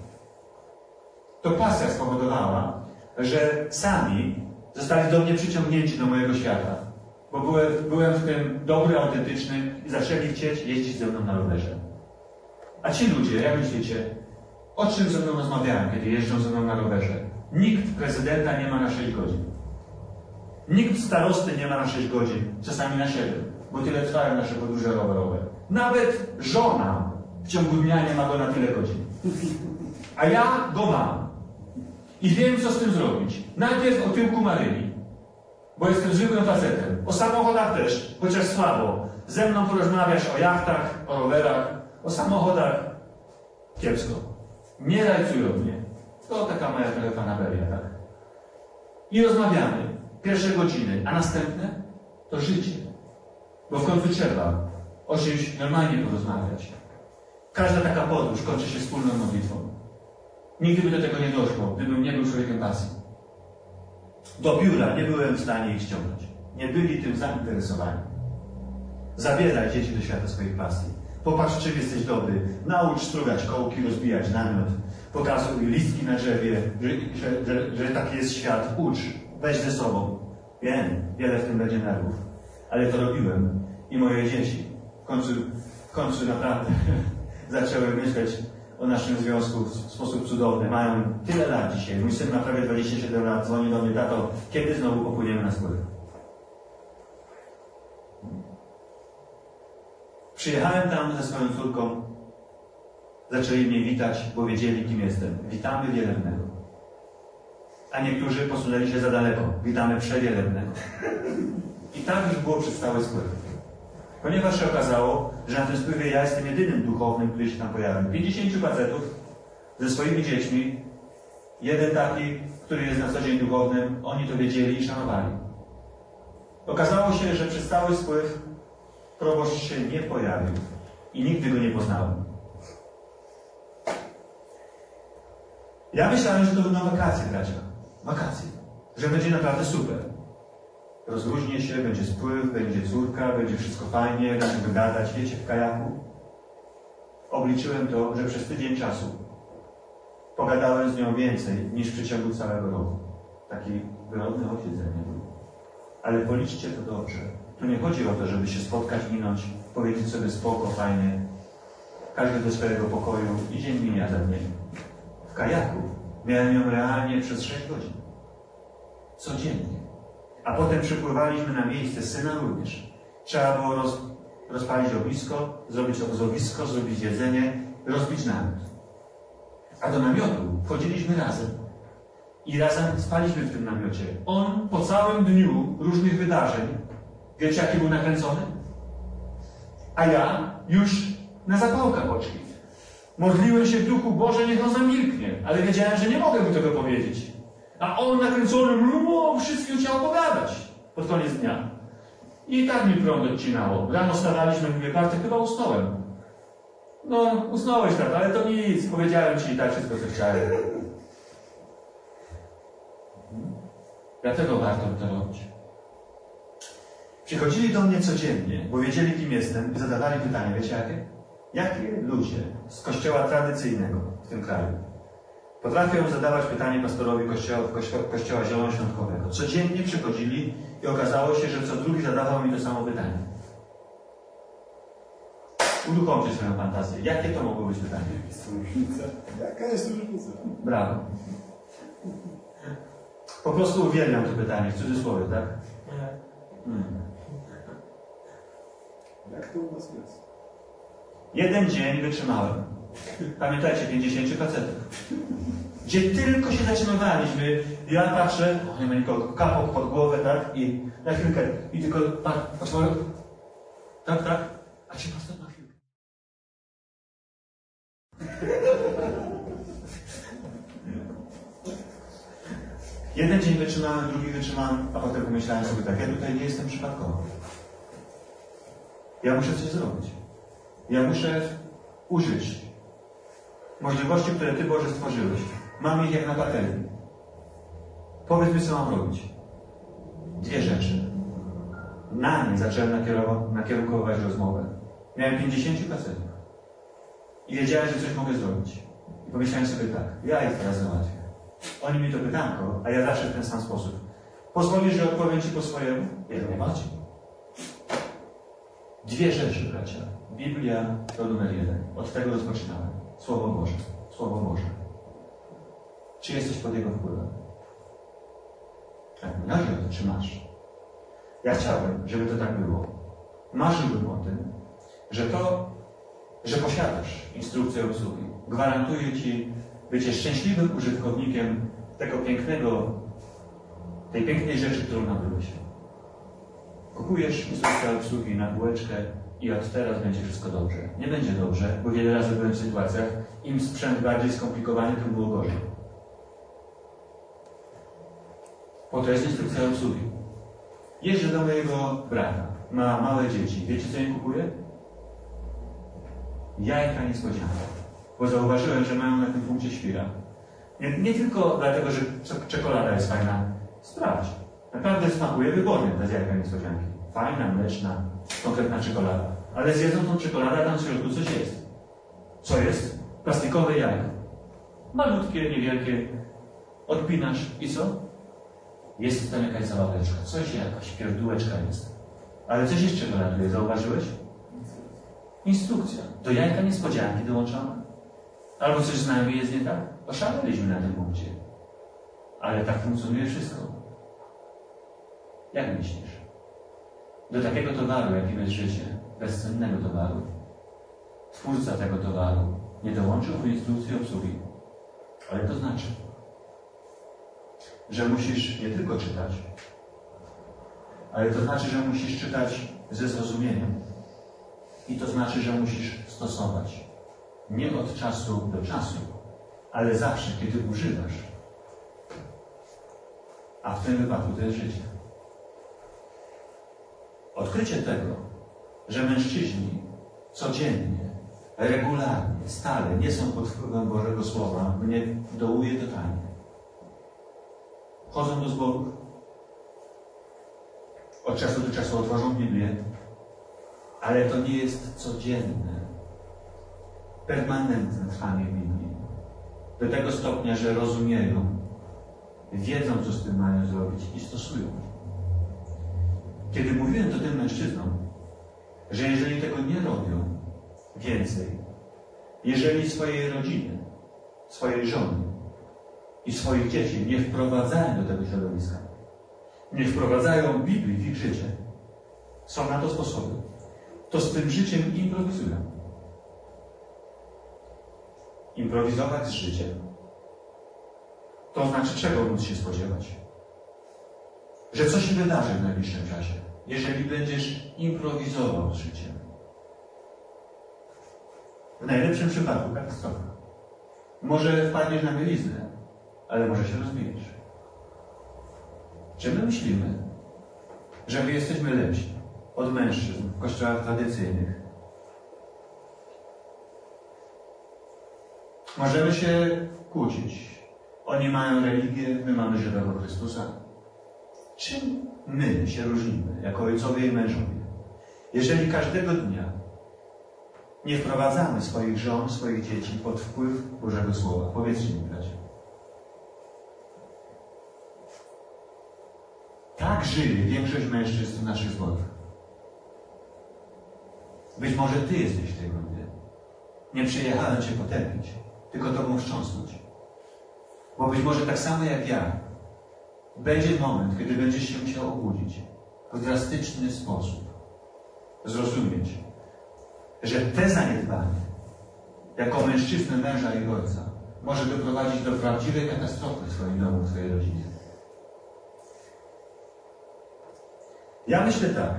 A: To pasja spowodowała, że sami zostali do mnie przyciągnięci do mojego świata. Bo byłem, byłem w tym dobry, autentyczny i zaczęli chcieć jeździć ze mną na rowerze. A ci ludzie, jak myślicie, o czym ze mną rozmawiałem, kiedy jeżdżą ze mną na rowerze? Nikt prezydenta nie ma na sześć godzin. Nikt starosty nie ma na sześć godzin, czasami na siedem, bo tyle trwają nasze podróże rowerowe. Nawet żona w ciągu dnia nie ma go na tyle godzin. A ja go mam. I wiem, co z tym zrobić. Najpierw o tyłku Maryi, bo jestem zwykłym facetem. O samochodach też, chociaż słabo. Ze mną porozmawiasz o jachtach, o rowerach, o samochodach. Kiepsko. Nie rajcują mnie. To taka moja trochę fanaberia, tak? I rozmawiamy. Pierwsze godziny, a następne to życie. Bo w końcu trzeba o czymś normalnie porozmawiać. Każda taka podróż kończy się wspólną modlitwą. Nigdy by do tego nie doszło, gdybym nie był człowiekiem pasji. Do biura nie byłem w stanie ich ściągnąć. Nie byli tym zainteresowani. Zabieraj dzieci do świata swoich pasji. Popatrz, czym jesteś dobry. Naucz strugać kołki, rozbijać namiot. Pokazuj listki na drzewie, że, że, że, że taki jest świat. Ucz. Weź ze sobą. Wiem, wiele w tym będzie nerwów. Ale to robiłem. I moje dzieci. W końcu, w końcu naprawdę zaczęły myśleć o naszym związku w sposób cudowny. Mają tyle lat dzisiaj. Mój syn ma prawie dwadzieścia siedem lat. Dzwoni do mnie, tato, kiedy znowu popłyniemy na spływ? Przyjechałem tam ze swoją córką. Zaczęli mnie witać, bo wiedzieli, kim jestem. Witamy wielebnego. A niektórzy posunęli się za daleko. Witamy przewielebnego. I tak już było przez cały spływ. Ponieważ się okazało, że na tym spływie ja jestem jedynym duchownym, który się tam pojawił. pięćdziesięciu facetów ze swoimi dziećmi. Jeden taki, który jest na co dzień duchownym. Oni to wiedzieli i szanowali. Okazało się, że przez cały spływ proboszcz się nie pojawił. I nigdy go nie poznałem. Ja myślałem, że to będą wakacje, bracia. Wakacje. Że będzie naprawdę super. Rozluźnię się, będzie spływ, będzie córka, będzie wszystko fajnie, da się wygadać, wiecie, w kajaku. Obliczyłem to, że przez tydzień czasu pogadałem z nią więcej niż w przeciągu całego roku. Taki wyrodny ojciec ze mnie był. Ale policzcie to dobrze. Tu nie chodzi o to, żeby się spotkać, minąć, powiedzieć sobie spoko, fajnie. Każdy do swojego pokoju i dzień mija za dniem. W kajaku miałem ją realnie przez sześć godzin. Codziennie. A potem przypływaliśmy na miejsce, syna również. Trzeba było roz, rozpalić ognisko, zrobić obozowisko, zrobić jedzenie, rozbić namiot. A do namiotu wchodziliśmy razem. I razem spaliśmy w tym namiocie. On po całym dniu różnych wydarzeń, wiecie, jaki był nakręcony? A ja już na zapałkach oczki. Modliłem się w duchu, Boże, niech on zamilknie. Ale wiedziałem, że nie mogę mu tego powiedzieć. A on nakręcony, no, wszystkim chciał opowiadać pod koniec dnia. I tak mi prąd odcinało. Rano stawaliśmy, mówię, Bartek, chyba usnąłem. No, usnąłeś tak, ale to nic. Powiedziałem ci i tak wszystko, co chciałem. Dlatego warto to robić. Przychodzili do mnie codziennie, bo wiedzieli, kim jestem i zadawali pytanie, wiecie jakie? Jakie ludzie z kościoła tradycyjnego w tym kraju potrafią zadawać pytanie pastorowi kościoła, kościoła, kościoła zielonoświątkowego? Codziennie przychodzili i okazało się, że co drugi zadawał mi to samo pytanie. Uruchomcie swoją fantazję. Jakie to mogło być pytanie?
B: Jaka jest różnica?
A: Brawo. Po prostu uwielbiam to pytanie, w cudzysłowie, tak? Hmm.
B: Jak to u nas jest?
A: Jeden dzień wytrzymałem. Pamiętajcie, pięćdziesięciu facetów. Gdzie tylko się zatrzymywaliśmy, ja patrzę, o, nie ma nikogo, kapok pod głowę, tak? I na chwilkę, i tylko patrzę, tak, tak? A ci pastor na chwilkę. Jeden dzień wytrzymałem, drugi wytrzymałem, a potem pomyślałem sobie tak, ja tutaj nie jestem przypadkowo. Ja muszę coś zrobić. Ja muszę użyć możliwości, które Ty, Boże, stworzyłeś. Mam ich jak na baterii. Powiedz mi, co mam robić. Dwie rzeczy. Na nie zacząłem nakierunkować rozmowę. Miałem pięćdziesięciu pacjentów. I wiedziałem, że coś mogę zrobić. I pomyślałem sobie tak, ja ich teraz załatwię. Oni mi to pytanko, a ja zawsze w ten sam sposób. Pozwolisz, że odpowiem Ci po swojemu? Jak najbardziej. Dwie rzeczy, bracia. Biblia to numer jeden. Od tego rozpoczynałem. Słowo Boże. Słowo Boże. Czy jesteś pod Jego wpływem? Tak, nie chodzi o to, czy masz. Ja chciałbym, żeby to tak było. Marzyłbym o tym, że to, że posiadasz instrukcję obsługi, gwarantuje Ci bycie szczęśliwym użytkownikiem tego pięknego, tej pięknej rzeczy, którą nabyłeś. Kupujesz instrukcję obsługi na półeczkę i od teraz będzie wszystko dobrze. Nie będzie dobrze, bo wiele razy byłem w sytuacjach, im sprzęt bardziej skomplikowany, tym było gorzej. Po to jest instrukcja obsługi. Jeżdżę do mojego brata. Ma małe dzieci. Wiecie, co im kupuję? Jajka niespodzianka. Bo zauważyłem, że mają na tym punkcie świra. Nie, nie tylko dlatego, że czekolada jest fajna. Sprawdź. Naprawdę smakuje wybornie ta jajka niespodzianki. Fajna, mleczna, konkretna czekolada. Ale zjedzą tą czekoladę, a tam w środku coś jest. Co jest? Plastikowe jajko. Malutkie, niewielkie. Odpinasz i co? Jest tam jakaś zabaweczka. Coś, jakaś pierdółeczka jest. Ale coś jeszcze wylatuje. Zauważyłeś? Instrukcja. Do jajka niespodzianki dołączona. Albo coś z nami jest nie tak. Oszaleliśmy na tym punkcie. Ale tak funkcjonuje wszystko. Jak myślisz? Do takiego towaru, jakim jest życie, bezcennego towaru, twórca tego towaru nie dołączył w instrukcji obsługi. Ale to znaczy, że musisz nie tylko czytać, ale to znaczy, że musisz czytać ze zrozumieniem. I to znaczy, że musisz stosować. Nie od czasu do czasu, ale zawsze, kiedy używasz. A w tym wypadku to jest życie. Odkrycie tego, że mężczyźni codziennie, regularnie, stale nie są pod wpływem Bożego Słowa, mnie dołuje totalnie. Chodzą do zborów, od czasu do czasu otworzą Biblię, ale to nie jest codzienne, permanentne trwanie Biblii. Do tego stopnia, że rozumieją, wiedzą, co z tym mają zrobić i stosują. Kiedy mówiłem to tym mężczyznom, że jeżeli tego nie robią więcej, jeżeli swojej rodziny, swojej żony i swoich dzieci nie wprowadzają do tego środowiska, nie wprowadzają Biblii w ich życie, są na to sposoby, to z tym życiem improwizują. Improwizować z życiem. To znaczy, czego móc się spodziewać? Że coś się wydarzy w najbliższym czasie, jeżeli będziesz improwizował z życiem. W najlepszym przypadku katastrofa. Może wpadniesz na mieliznę, ale może się rozbijesz. Czy my myślimy, że my jesteśmy lepsi od mężczyzn w kościołach tradycyjnych? Możemy się kłócić. Oni mają religię, my mamy żywego Chrystusa. Czym my się różnimy, jako ojcowie i mężowie? Jeżeli każdego dnia nie wprowadzamy swoich żon, swoich dzieci pod wpływ Bożego Słowa. Powiedzcie mi, bracia. Tak żyje większość mężczyzn w naszych zborach. Być może Ty jesteś w tej grupie. Nie przyjechałem Cię potępić, tylko Tobą wstrząsnąć. Bo być może tak samo jak ja, będzie moment, kiedy będziesz się musiał obudzić w drastyczny sposób. Zrozumieć, że te zaniedbanie, jako mężczyznę, męża i ojca, może doprowadzić do prawdziwej katastrofy w swoim domu, w swojej rodzinie. Ja myślę tak.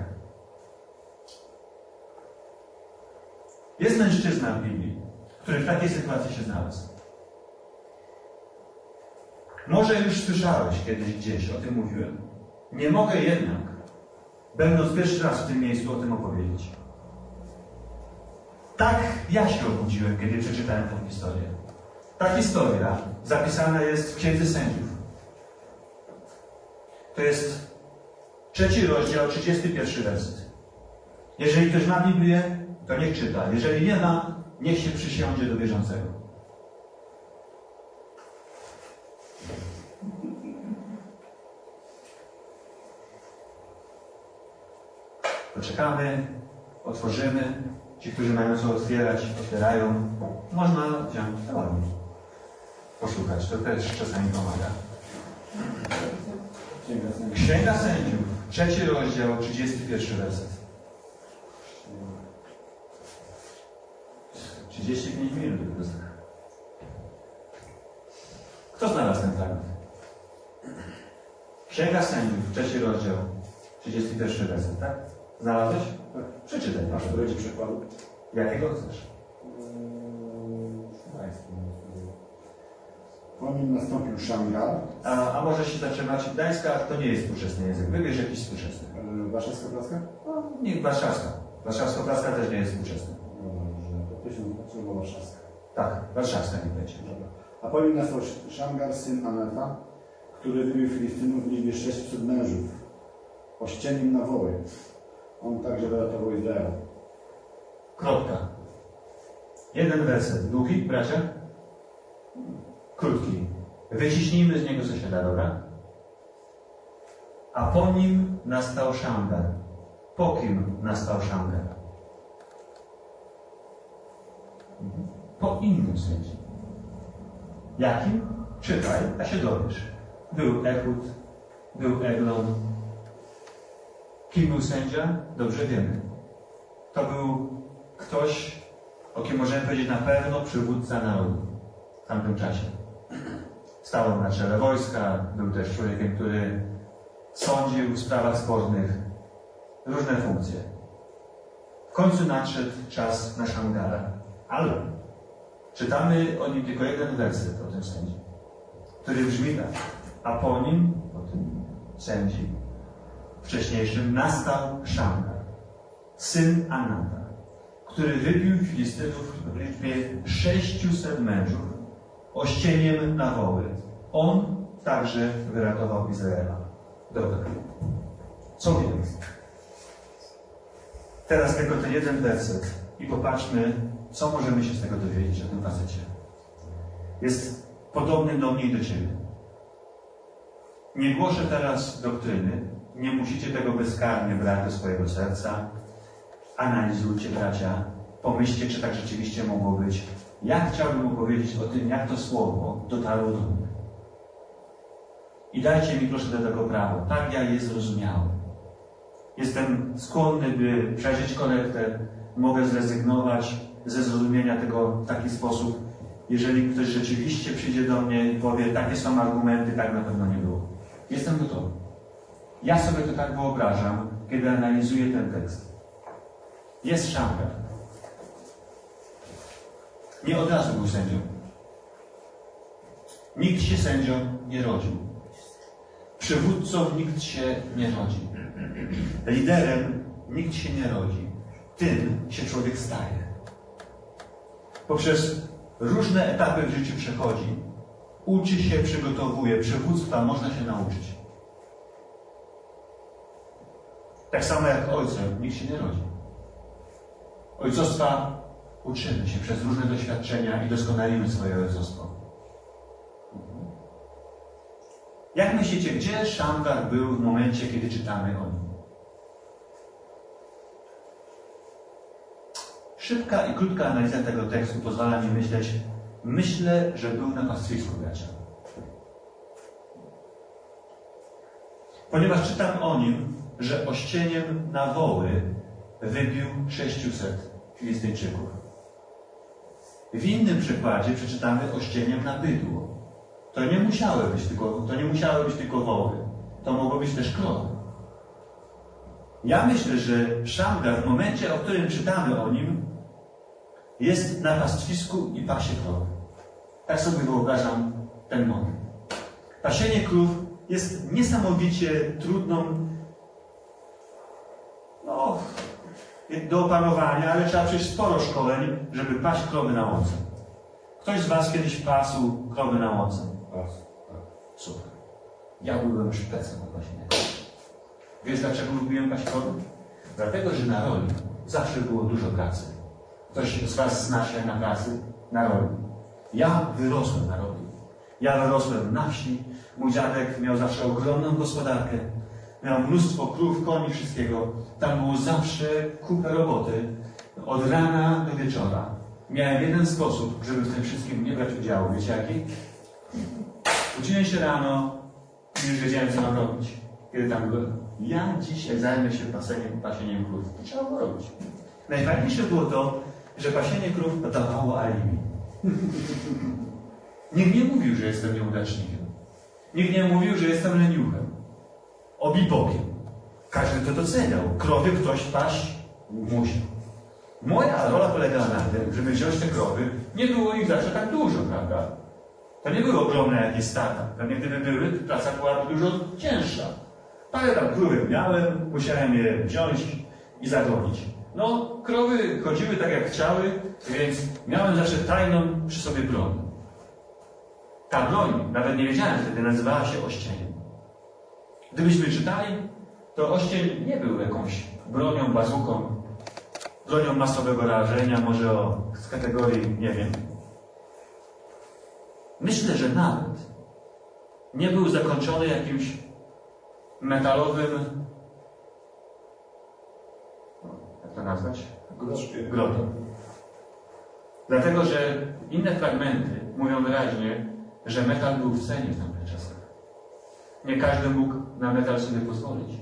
A: Jest mężczyzna w Biblii, który w takiej sytuacji się znalazł. Może już słyszałeś kiedyś gdzieś, o tym mówiłem. Nie mogę jednak, będąc pierwszy raz w tym miejscu, o tym opowiedzieć. Tak ja się obudziłem, kiedy przeczytałem tę historię. Ta historia zapisana jest w Księdze Sędziów. To jest trzeci rozdział, trzydziesty pierwszy werset. Jeżeli ktoś ma Biblię, to niech czyta. Jeżeli nie ma, niech się przysiądzie do wierzącego. Poczekamy, otworzymy. Ci, którzy mają co otwierać, otwierają. Można wziąć telefon, posłuchać. To też czasami pomaga. Księga Sędziów, trzeci rozdział, trzydziesty pierwszy werset. trzydzieści pięć minut. Kto znalazł ten fragment? Księga Sędziów, trzeci rozdział, trzydziesty pierwszy werset, tak? Znalazłeś? Przeczytaj.
B: Masz to będzie przykładu?
A: Jakiego chcesz?
B: Po nim nastąpił Szamgar.
A: A, a może się zatrzymać? Gdańska to nie jest współczesny język. Wybierz jakiś współczesny.
B: Warszawska Praska?
A: No, niech warszawska. Warszawsko-praska też nie jest współczesna.
B: Dobrze, to tysiąc potrzeba warszawska.
A: Tak, warszawska nie będzie.
B: Dobra. A po nim nastał Szamgar, syn Aneta, który wybił Filistynów w liczbie sześciuset mężów. Ościeniem na woły. On także wyratował Izraela.
A: Kropka. Jeden werset. Długi, bracia? Krótki. Wyciśnijmy z niego, co się da, dobra? A po nim nastał Szamgar. Po kim nastał Szamgar? Po innym sędzi. Jakim? Czytaj, a się dowiesz. Był Ehud, był Eglon. Kim był sędzia? Dobrze wiemy. To był ktoś, o kim możemy powiedzieć na pewno przywódca narodu w tamtym czasie. Stał na czele wojska, był też człowiekiem, który sądził w sprawach spornych, różne funkcje. W końcu nadszedł czas na Szamgara. Ale czytamy o nim tylko jeden werset, o tym sędzi, który brzmi tak. A po nim, po tym sędzi wcześniejszym, nastał Szamgar, syn Anata, który wybił Filistynów w liczbie sześciuset mężów, ościeniem na woły. On także wyratował Izraela. Dobra. Co więc? Teraz tylko ten jeden werset i popatrzmy, co możemy się z tego dowiedzieć o tym facecie. Jest podobny do mnie i do Ciebie. Nie głoszę teraz doktryny, nie musicie tego bezkarnie brać do swojego serca. Analizujcie, bracia, pomyślcie, czy tak rzeczywiście mogło być. Ja chciałbym opowiedzieć o tym, jak to słowo dotarło do mnie. I dajcie mi proszę do tego prawo. Tak ja je zrozumiałem. Jestem skłonny, by przeżyć korektę. Mogę zrezygnować ze zrozumienia tego w taki sposób. Jeżeli ktoś rzeczywiście przyjdzie do mnie i powie, takie są argumenty, tak na pewno nie było. Jestem gotowy. Ja sobie to tak wyobrażam, kiedy analizuję ten tekst. Jest Szamgar. Nie od razu był sędzią. Nikt się sędzią nie rodził. Przywódcą nikt się nie rodzi. Liderem nikt się nie rodzi. Tym się człowiek staje. Poprzez różne etapy w życiu przechodzi. Uczy się, przygotowuje. Przywództwa można się nauczyć. Tak samo jak ojcem nikt się nie rodzi. Ojcostwa uczymy się przez różne doświadczenia i doskonalimy swoje ojcostwo. Jak myślicie, gdzie Szamgar był w momencie, kiedy czytamy o nim? Szybka i krótka analiza tego tekstu pozwala mi myśleć, myślę, że był na pastwisku, bracia. Ponieważ czytam o nim, że ościeniem na woły wybił sześciuset Filistyńczyków. W innym przykładzie przeczytamy ościeniem na bydło. To nie musiały być tylko, to nie musiały być tylko woły. To mogło być też krowy. Ja myślę, że Szamgar w momencie, o którym czytamy o nim, jest na pastwisku i pasie krowy. Tak sobie wyobrażam ten moment. Pasienie krów jest niesamowicie trudną no, do opanowania, ale trzeba przejść sporo szkoleń, żeby paść krowy na łące. Ktoś z was kiedyś pasł krowy na łące? Super. Ja byłem szpecem od pasienia. Wiesz, dlaczego lubiłem paść krowy? Dlatego, że na roli zawsze było dużo pracy. Ktoś z was zna się na pracy? Na roli. Ja wyrosłem na roli. Ja wyrosłem na wsi. Mój dziadek miał zawsze ogromną gospodarkę. Miał mnóstwo krów, koni, wszystkiego. Tam było zawsze kupę roboty. Od rana do wieczora. Miałem jeden sposób, żeby w tym wszystkim nie brać udziału. Wiecie jaki? Budziłem się rano i już wiedziałem, co mam robić. Kiedy tam byłem. Ja dzisiaj zajmę się pasieniem, pasieniem krów. I trzeba było robić. Najfajniejsze było to, że pasienie krów dawało alibi. Nikt nie mówił, że jestem nieudacznikiem. Nikt nie mówił, że jestem leniuchem. Obibokiem. Każdy to doceniał. Krowy ktoś paść musiał. Moja rola polegała na tym, żeby wziąć te krowy. Nie było ich zawsze tak dużo, prawda? To nie były ogromne jakieś stada. Pewnie gdyby były, to praca byłaby dużo cięższa. Parę tam krówek miałem, musiałem je wziąć i zagonić. No, krowy chodziły tak jak chciały, więc miałem zawsze tajną przy sobie broń. Ta broń, nawet nie wiedziałem wtedy, nazywała się ościeniem. Gdybyśmy czytali, to oścień nie był jakąś bronią, bazuką, bronią masowego rażenia, może o, z kategorii, nie wiem. Myślę, że nawet nie był zakończony jakimś metalowym, jak to nazwać? Grotem. Dlatego, że inne fragmenty mówią wyraźnie, że metal był w cenie w tamtych czasach. Nie każdy mógł na metal sobie pozwolić.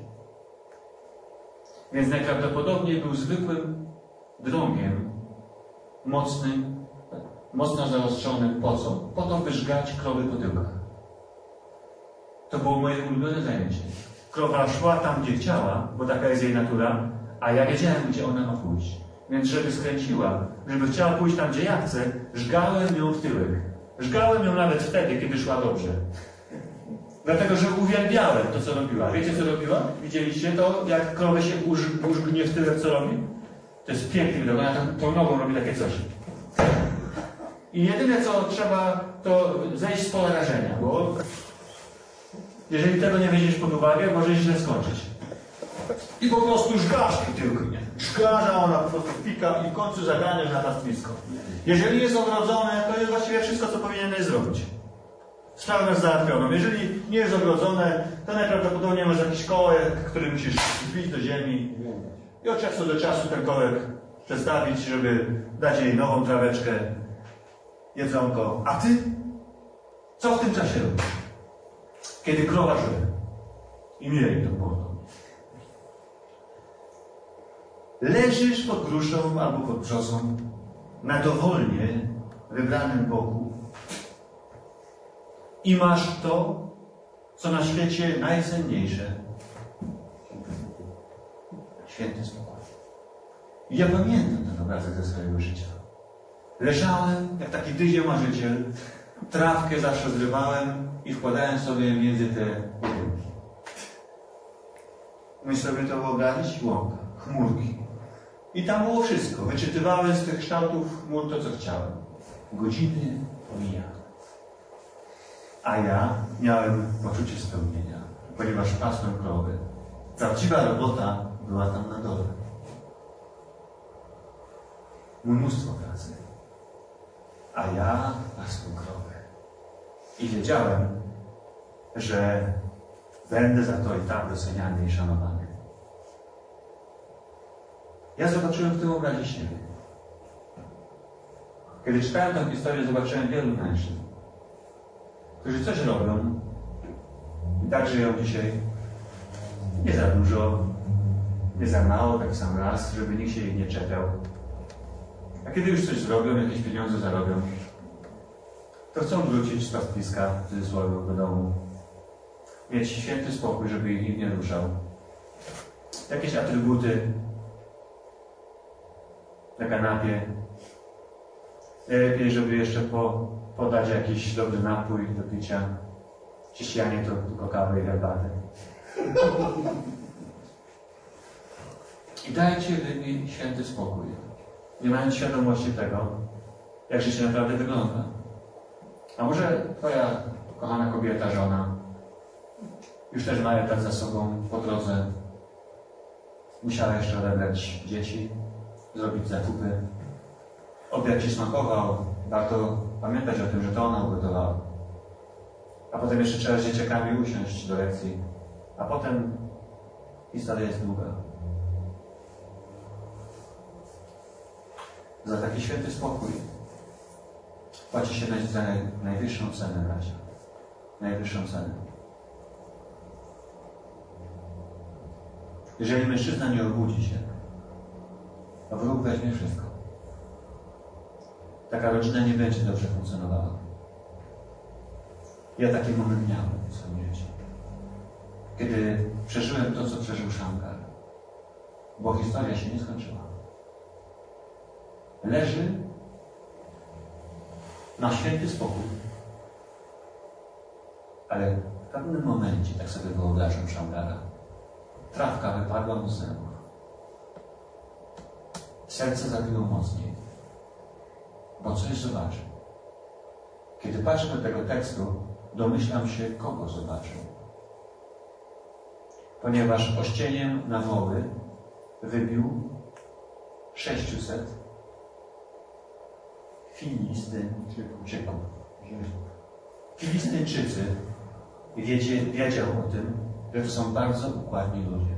A: Więc najprawdopodobniej był zwykłym drągiem, mocnym, mocno zaostrzonym. Po co? Po to, by żgać krowy po tyłkach. To było moje ulubione zajęcie. Krowa szła tam, gdzie chciała, bo taka jest jej natura, a ja wiedziałem, gdzie ona ma pójść. Więc żeby skręciła, żeby chciała pójść tam, gdzie ja chcę, żgałem ją w tyłek. Żgałem ją nawet wtedy, kiedy szła dobrze. Dlatego, że uwielbiałem to, co robiła. Wiecie, co robiła? Widzieliście to, jak krowę się użgnie w tyłek, co robi? To jest piękny widok. Ona tą, tą nogą robi takie coś. I jedyne, co trzeba, to zejść z pola rażenia, bo jeżeli tego nie weźmiesz pod uwagę, może źle skończyć. I po prostu żgasz w tyłku, nie? Żgarza, ona po prostu pika i w końcu zaganiasz na pastwisko. Jeżeli jest ogrodzone, to jest właściwie wszystko, co powinieneś zrobić. Sprawę masz załatwioną. Jeżeli nie jest ogrodzone, to najprawdopodobniej masz jakiś kołek, który musisz wbić do ziemi i od czasu do czasu ten kołek przestawić, żeby dać jej nową traweczkę, jedzonko. A ty? Co w tym czasie robisz? Kiedy krowa żyje i mieli tą mordą. Leżysz pod gruszą albo pod brzozą na dowolnie wybranym boku i masz to, co na świecie najcenniejsze. Święty spokój. I ja pamiętam ten obrazek ze swojego życia. Leżałem jak taki dyzio marzyciel, trawkę zawsze zrywałem i wkładałem sobie między te budynki. Myśl sobie to wyobrazić? Łąka, chmurki. I tam było wszystko. Wyczytywałem z tych kształtów chmur to, co chciałem. Godziny mijały. A ja miałem poczucie spełnienia, ponieważ pasłem krowy. Prawdziwa robota była tam na dole. Mnóstwo pracy. A ja pasłem krowę. I wiedziałem, że będę za to i tak doceniany i szanowany. Ja zobaczyłem w tym obrazie siebie. Kiedy czytałem tę historię, zobaczyłem wielu mężczyzn, którzy coś robią i tak żyją dzisiaj. Nie za dużo, nie za mało, tak sam raz, żeby nikt się ich nie czepiał. A kiedy już coś zrobią, jakieś pieniądze zarobią, to chcą wrócić z pastwiska, w cudzysłowie, do domu. Mieć święty spokój, żeby ich nikt nie ruszał. Jakieś atrybuty na kanapie. Najlepiej, żeby jeszcze po, podać jakiś dobry napój do picia. Chrześcijanie to tylko kawę i herbatę. I dajcie mi święty spokój, nie mając świadomości tego, jak życie naprawdę wygląda. A może twoja kochana kobieta, żona, już też ma etap za sobą po drodze, musiała jeszcze odebrać dzieci, zrobić zakupy. Obiad ci smakował, warto pamiętać o tym, że to ona ugotowała. A potem jeszcze trzeba z dzieciakami usiąść do lekcji. A potem historia jest długa. Za taki święty spokój płaci się za najwyższą cenę, bracia. Najwyższą cenę. Jeżeli mężczyzna nie obudzi się, to wróg weźmie wszystko. Taka rodzina nie będzie dobrze funkcjonowała. Ja taki moment miałem w swoim życiu. Kiedy przeżyłem to, co przeżył Shamgar. Bo historia się nie skończyła. Leży na święty spokój. Ale w pewnym momencie, tak sobie wyobrażam Shamgara, trawka wypadła mu z zębów. Serce zabiło mocniej. Bo coś zobaczył. Kiedy patrzę do tego tekstu, domyślam się, kogo zobaczył. Ponieważ ościeniem na woły wybił sześciuset Filistyńczyków. Filistyńczycy wiedzie, wiedział o tym, że to są bardzo układni ludzie.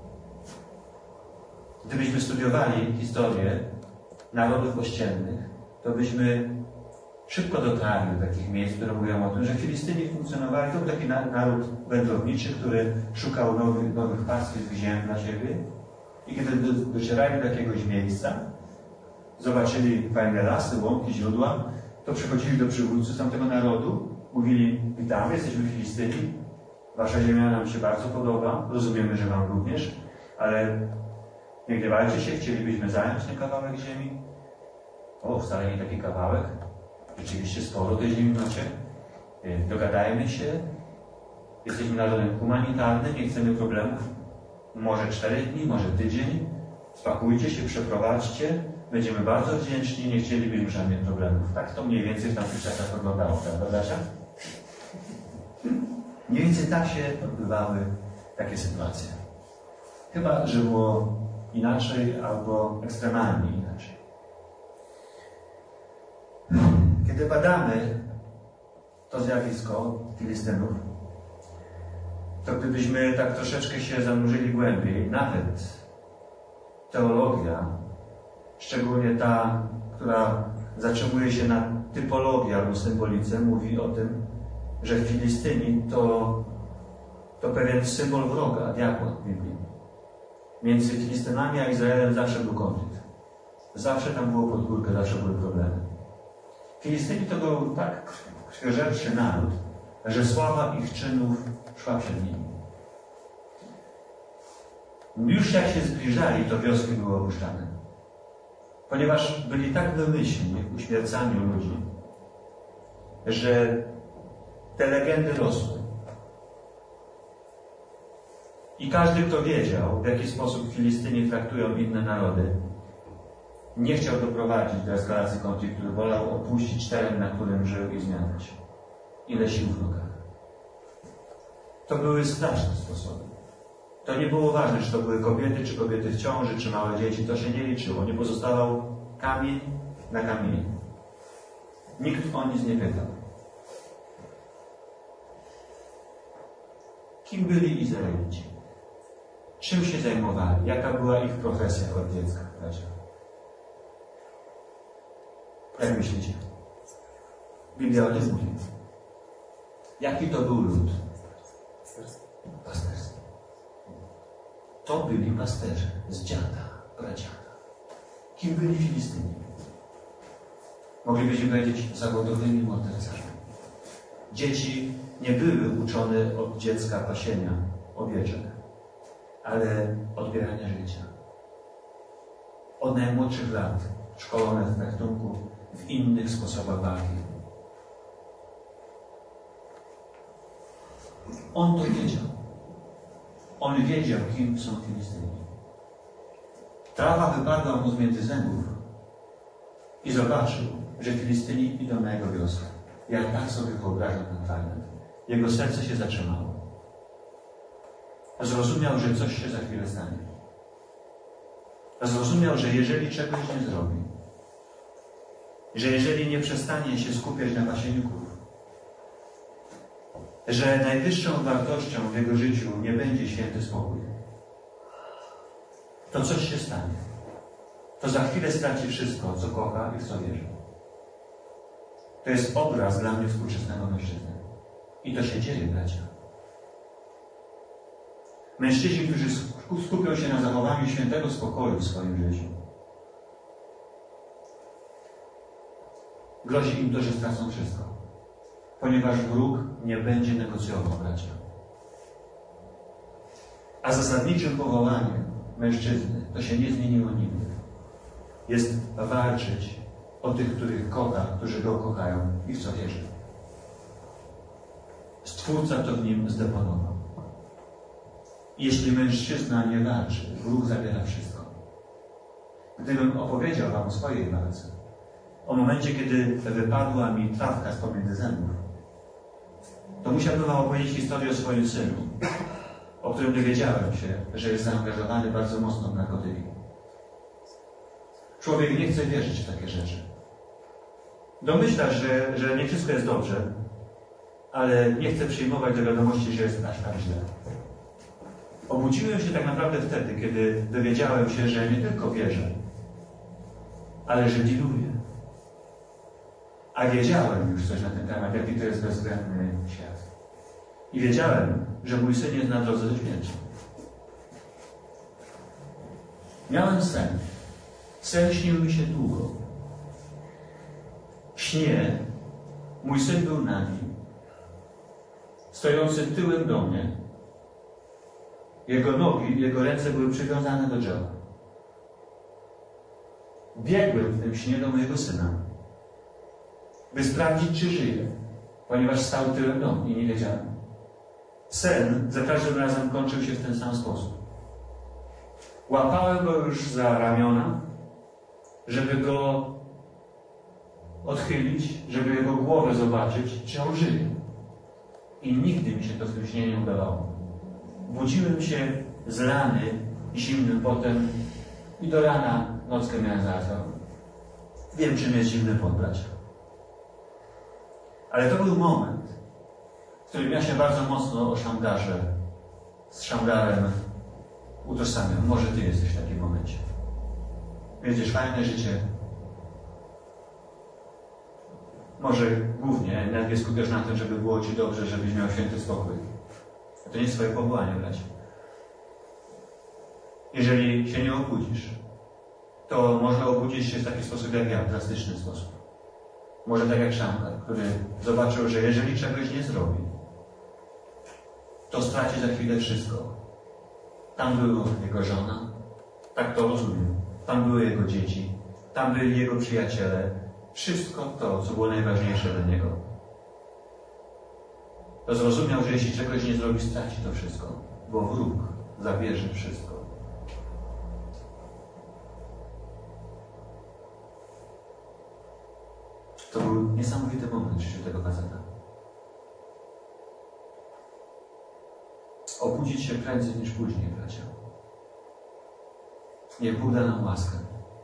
A: Gdybyśmy studiowali historię narodów ościennych, to byśmy szybko dotarli do takich miejsc, które mówią o tym, że Filistyni funkcjonowali. To był taki naród wędrowniczy, który szukał nowych, nowych pastwisk ziem dla siebie. I kiedy docierali do jakiegoś miejsca, zobaczyli fajne lasy, łąki, źródła, to przychodzili do przywódców tamtego narodu, mówili: witamy, jesteśmy Filistyni, wasza ziemia nam się bardzo podoba, rozumiemy, że wam również, ale nie gniewajcie się, chcielibyśmy zająć ten kawałek ziemi. O, wcale nie taki kawałek. Rzeczywiście sporo tej ziemi macie. Dogadajmy się. Jesteśmy narodem humanitarnym, nie chcemy problemów. Może cztery dni, może tydzień. Spakujcie się, przeprowadźcie. Będziemy bardzo wdzięczni, nie chcielibyśmy żadnych problemów. Tak to mniej więcej w tamtych czasach wyglądało, prawda, Dacia? Mniej więcej tak się odbywały takie sytuacje. Chyba że było inaczej albo ekstremalnie inaczej. Kiedy badamy to zjawisko Filistynów, to gdybyśmy tak troszeczkę się zanurzyli głębiej, nawet teologia, szczególnie ta, która zatrzymuje się na typologii albo symbolice, mówi o tym, że Filistyni to, to pewien symbol wroga, diabła w Biblii. Między Filistynami a Izraelem zawsze był konflikt. Zawsze tam było pod górkę, zawsze były problemy. Filistyni to był tak krwiożerczy naród, że sława ich czynów szła przed nimi. Już jak się zbliżali, to wioski były opuszczane. Ponieważ byli tak wymyślni w uśmiercaniu ludzi, że te legendy rosły. I każdy, kto wiedział, w jaki sposób Filistyni traktują inne narody, nie chciał doprowadzić do eskalacji konfliktu, wolał opuścić teren, na którym żył, i zmieniać. Ile sił w rukach. To były straszne sposoby. To nie było ważne, czy to były kobiety, czy kobiety w ciąży, czy małe dzieci. To się nie liczyło. Nie pozostawał kamień na kamieniu. Nikt o nic nie pytał. Kim byli Izraelici? Czym się zajmowali? Jaka była ich profesja od dziecka? Jak myślicie? Biblia o tym mówi. Jaki to był lud? Pasterski. To byli pasterze z dziada, pradziada. Kim byli Filistyni? Moglibyśmy powiedzieć zawodowymi mordercami. Dzieci nie były uczone od dziecka pasienia owieczek, ale odbierania życia. Od najmłodszych lat szkolone w ratunku, w innych sposobach walki. On to wiedział. On wiedział, kim są Filistyni. Trawa wypadła mu z między zębów i zobaczył, że Filistyni idą na jego wioskę. Ja tak sobie wyobrażam ten fragment. Jego serce się zatrzymało. Zrozumiał, że coś się za chwilę stanie. Zrozumiał, że jeżeli czegoś nie zrobi, że jeżeli nie przestanie się skupiać na pasieniu krów, że najwyższą wartością w jego życiu nie będzie święty spokój, to coś się stanie. To za chwilę straci wszystko, co kocha i w co wierzy. To jest obraz dla mnie współczesnego mężczyzny. I to się dzieje, bracia. Mężczyźni, którzy skupią się na zachowaniu świętego spokoju w swoim życiu, grozi im to, że stracą wszystko. Ponieważ wróg nie będzie negocjował, bracia. A zasadniczym powołaniem mężczyzny, to się nie zmieniło nigdy, jest walczyć o tych, których kocha, którzy go kochają i w co wierzy. Stwórca to w nim zdeponował. Jeśli mężczyzna nie walczy, wróg zabiera wszystko. Gdybym opowiedział wam o swojej walce, o momencie, kiedy wypadła mi trawka z pomiędzy zębów, to musiałbym wam opowiedzieć historię o swoim synu, o którym dowiedziałem się, że jest zaangażowany bardzo mocno w narkotyki. Człowiek nie chce wierzyć w takie rzeczy. Domyśla, że, że nie wszystko jest dobrze, ale nie chce przyjmować do wiadomości, że jest aż tak źle. Obudziłem się tak naprawdę wtedy, kiedy dowiedziałem się, że nie tylko wierzę, ale że diluje. A wiedziałem już coś na ten temat, jaki to jest bezwzględny świat. I wiedziałem, że mój syn jest na drodze do śmierci. Miałem sen. Sen śnił mi się długo. W śnie mój syn był nagi, stojący tyłem do mnie. Jego nogi, jego ręce były przywiązane do drzewa. Biegłem w tym śnie do mojego syna, by sprawdzić, czy żyje, ponieważ stał tyłem do mnie i nie wiedziałem. Sen za każdym razem kończył się w ten sam sposób. Łapałem go już za ramiona, żeby go odchylić, żeby jego głowę zobaczyć, czy on żyje. I nigdy mi się to w tym śnie nie udawało. Budziłem się zlany zimnym potem i do rana nockę miałem załatwioną. Wiem, czym jest zimny pot, bracia. Ale to był moment, w którym ja się bardzo mocno o Szamgarze, z Szamgarem utożsamiam. Może ty jesteś w takim momencie. Wiedziesz, fajne życie. Może głównie energię skupiasz na tym, żeby było ci dobrze, żebyś miał święty spokój. To nie jest twoje powołanie, bracia. Jeżeli się nie obudzisz, to można obudzić się w taki sposób jak ja, w drastyczny sposób. Może tak jak Szamgar, który zobaczył, że jeżeli czegoś nie zrobi, to straci za chwilę wszystko. Tam była jego żona, tak to rozumiem. Tam były jego dzieci, tam byli jego przyjaciele. Wszystko to, co było najważniejsze dla niego. To zrozumiał, że jeśli czegoś nie zrobi, straci to wszystko, bo wróg zabierze wszystko. To był niesamowity moment w życiu tego faceta. Obudzić się prędzej niż później, bracia. Niech Bóg da nam łaskę.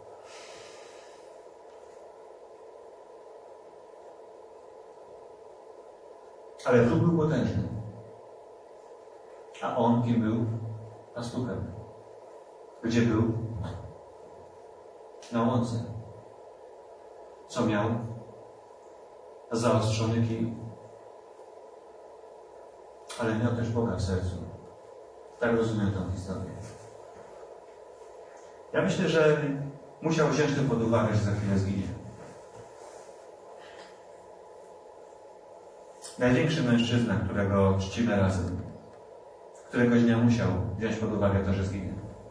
A: Ale wróg był potężny. A on kim był? Pastuchem. Gdzie był? Na łące. Co miał? Zaostrzony kij. Ale miał też Boga w sercu. Tak rozumiem tę historię. Ja myślę, że musiał wziąć to pod uwagę, że za chwilę zginie. Największy mężczyzna, którego czcimy razem, któregoś dnia musiał wziąć pod uwagę to, że zginie.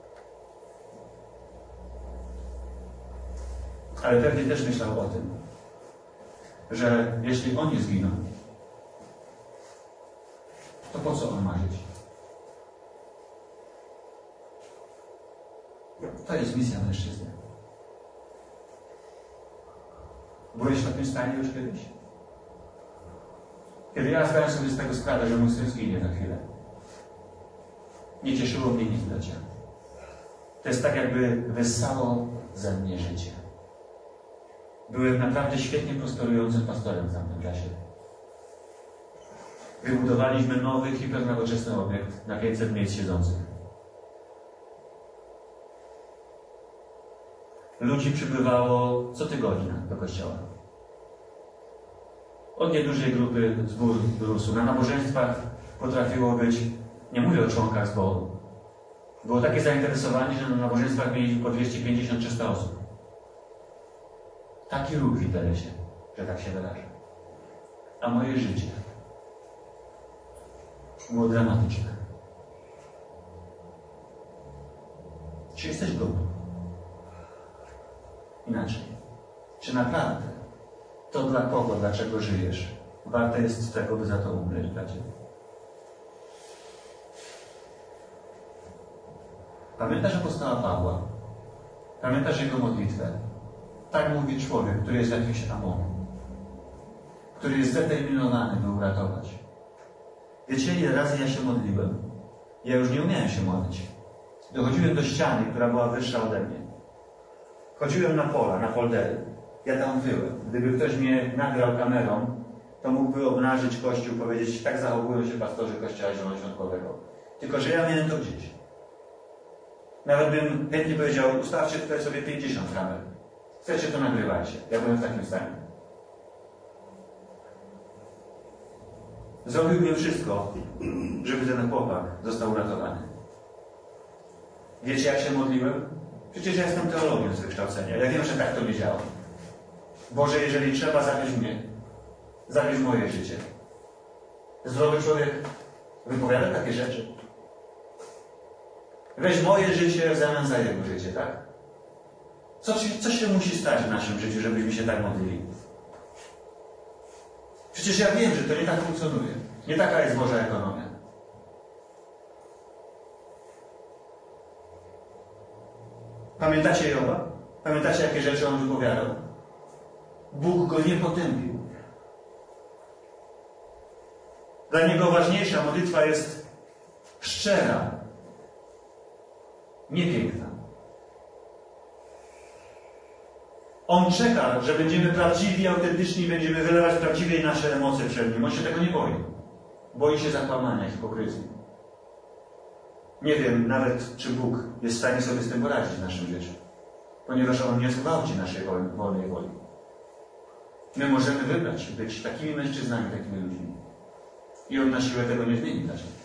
A: Ale pewnie też myślał o tym, że jeśli oni zginą, to po co on ma żyć? To jest misja mężczyzny. Byłeś w takim stanie już kiedyś? Kiedy ja zdałem sobie z tego sprawę, że mój syn zginie za chwilę, nie cieszyło mnie nic, bracia. To jest tak, jakby wyssało ze mnie życie. Byłem naprawdę świetnie prosperującym pastorem w tamtym czasie. Wybudowaliśmy nowy, hipernowoczesny obiekt na pięćset miejsc siedzących. Ludzi przybywało co tygodnia do kościoła. Od niedużej grupy zbór rósł. Na nabożeństwach potrafiło być, nie mówię o członkach zboru, było takie zainteresowanie, że na nabożeństwach mieli po dwieście pięćdziesiąt do trzystu osób. Taki ruch w interesie, że tak się wydarzy. A moje życie było dramatyczne. Czy jesteś gotów? Inaczej. Czy naprawdę to, dla kogo, dlaczego żyjesz, warte jest tego, by za to umrzeć dla Ciebie? Pamiętasz apostoła Pawła? Pamiętasz jego modlitwę? Tak mówi człowiek, który jest jakimś Amonem, który jest zdeterminowany, by uratować. Wiecie, ile razy ja się modliłem? Ja już nie umiałem się modlić. Dochodziłem do ściany, która była wyższa ode mnie. Chodziłem na pola, na poldery. Ja tam byłem. Gdyby ktoś mnie nagrał kamerą, to mógłby obnażyć Kościół, powiedzieć, tak zachowują się pastorzy Kościoła Zielonoświątkowego. Tylko że ja miałem to gdzieś. Nawet bym chętnie powiedział, ustawcie tutaj sobie pięćdziesiąt kamer. Chcecie, to nagrywajcie. Ja byłem w takim stanie. Zrobiłbym wszystko, żeby ten chłopak został uratowany. Wiecie, jak się modliłem? Przecież ja jestem teologiem z wykształcenia. Ja wiem, że tak to nie działa. Boże, jeżeli trzeba, zabierz mnie. Zabierz moje życie. Zdrowy człowiek wypowiada takie rzeczy. Weź moje życie w zamian za jego życie, tak? Co, co się musi stać w naszym życiu, żebyśmy się tak modlili? Przecież ja wiem, że to nie tak funkcjonuje. Nie taka jest Boża ekonomia. Pamiętacie Joba? Pamiętacie, jakie rzeczy on wypowiadał? Bóg go nie potępił. Dla niego ważniejsza modlitwa jest szczera, nie piękna. On czeka, że będziemy prawdziwi, autentyczni i będziemy wylewać prawdziwie nasze emocje przed Nim. On się tego nie boi. Boi się zakłamania, hipokryzji. Nie wiem nawet, czy Bóg jest w stanie sobie z tym poradzić w naszym życiu. Ponieważ On nie zgwałci naszej wolnej woli. My możemy wybrać być takimi mężczyznami, takimi ludźmi. I On na siłę tego nie zmieni dla Ciebie.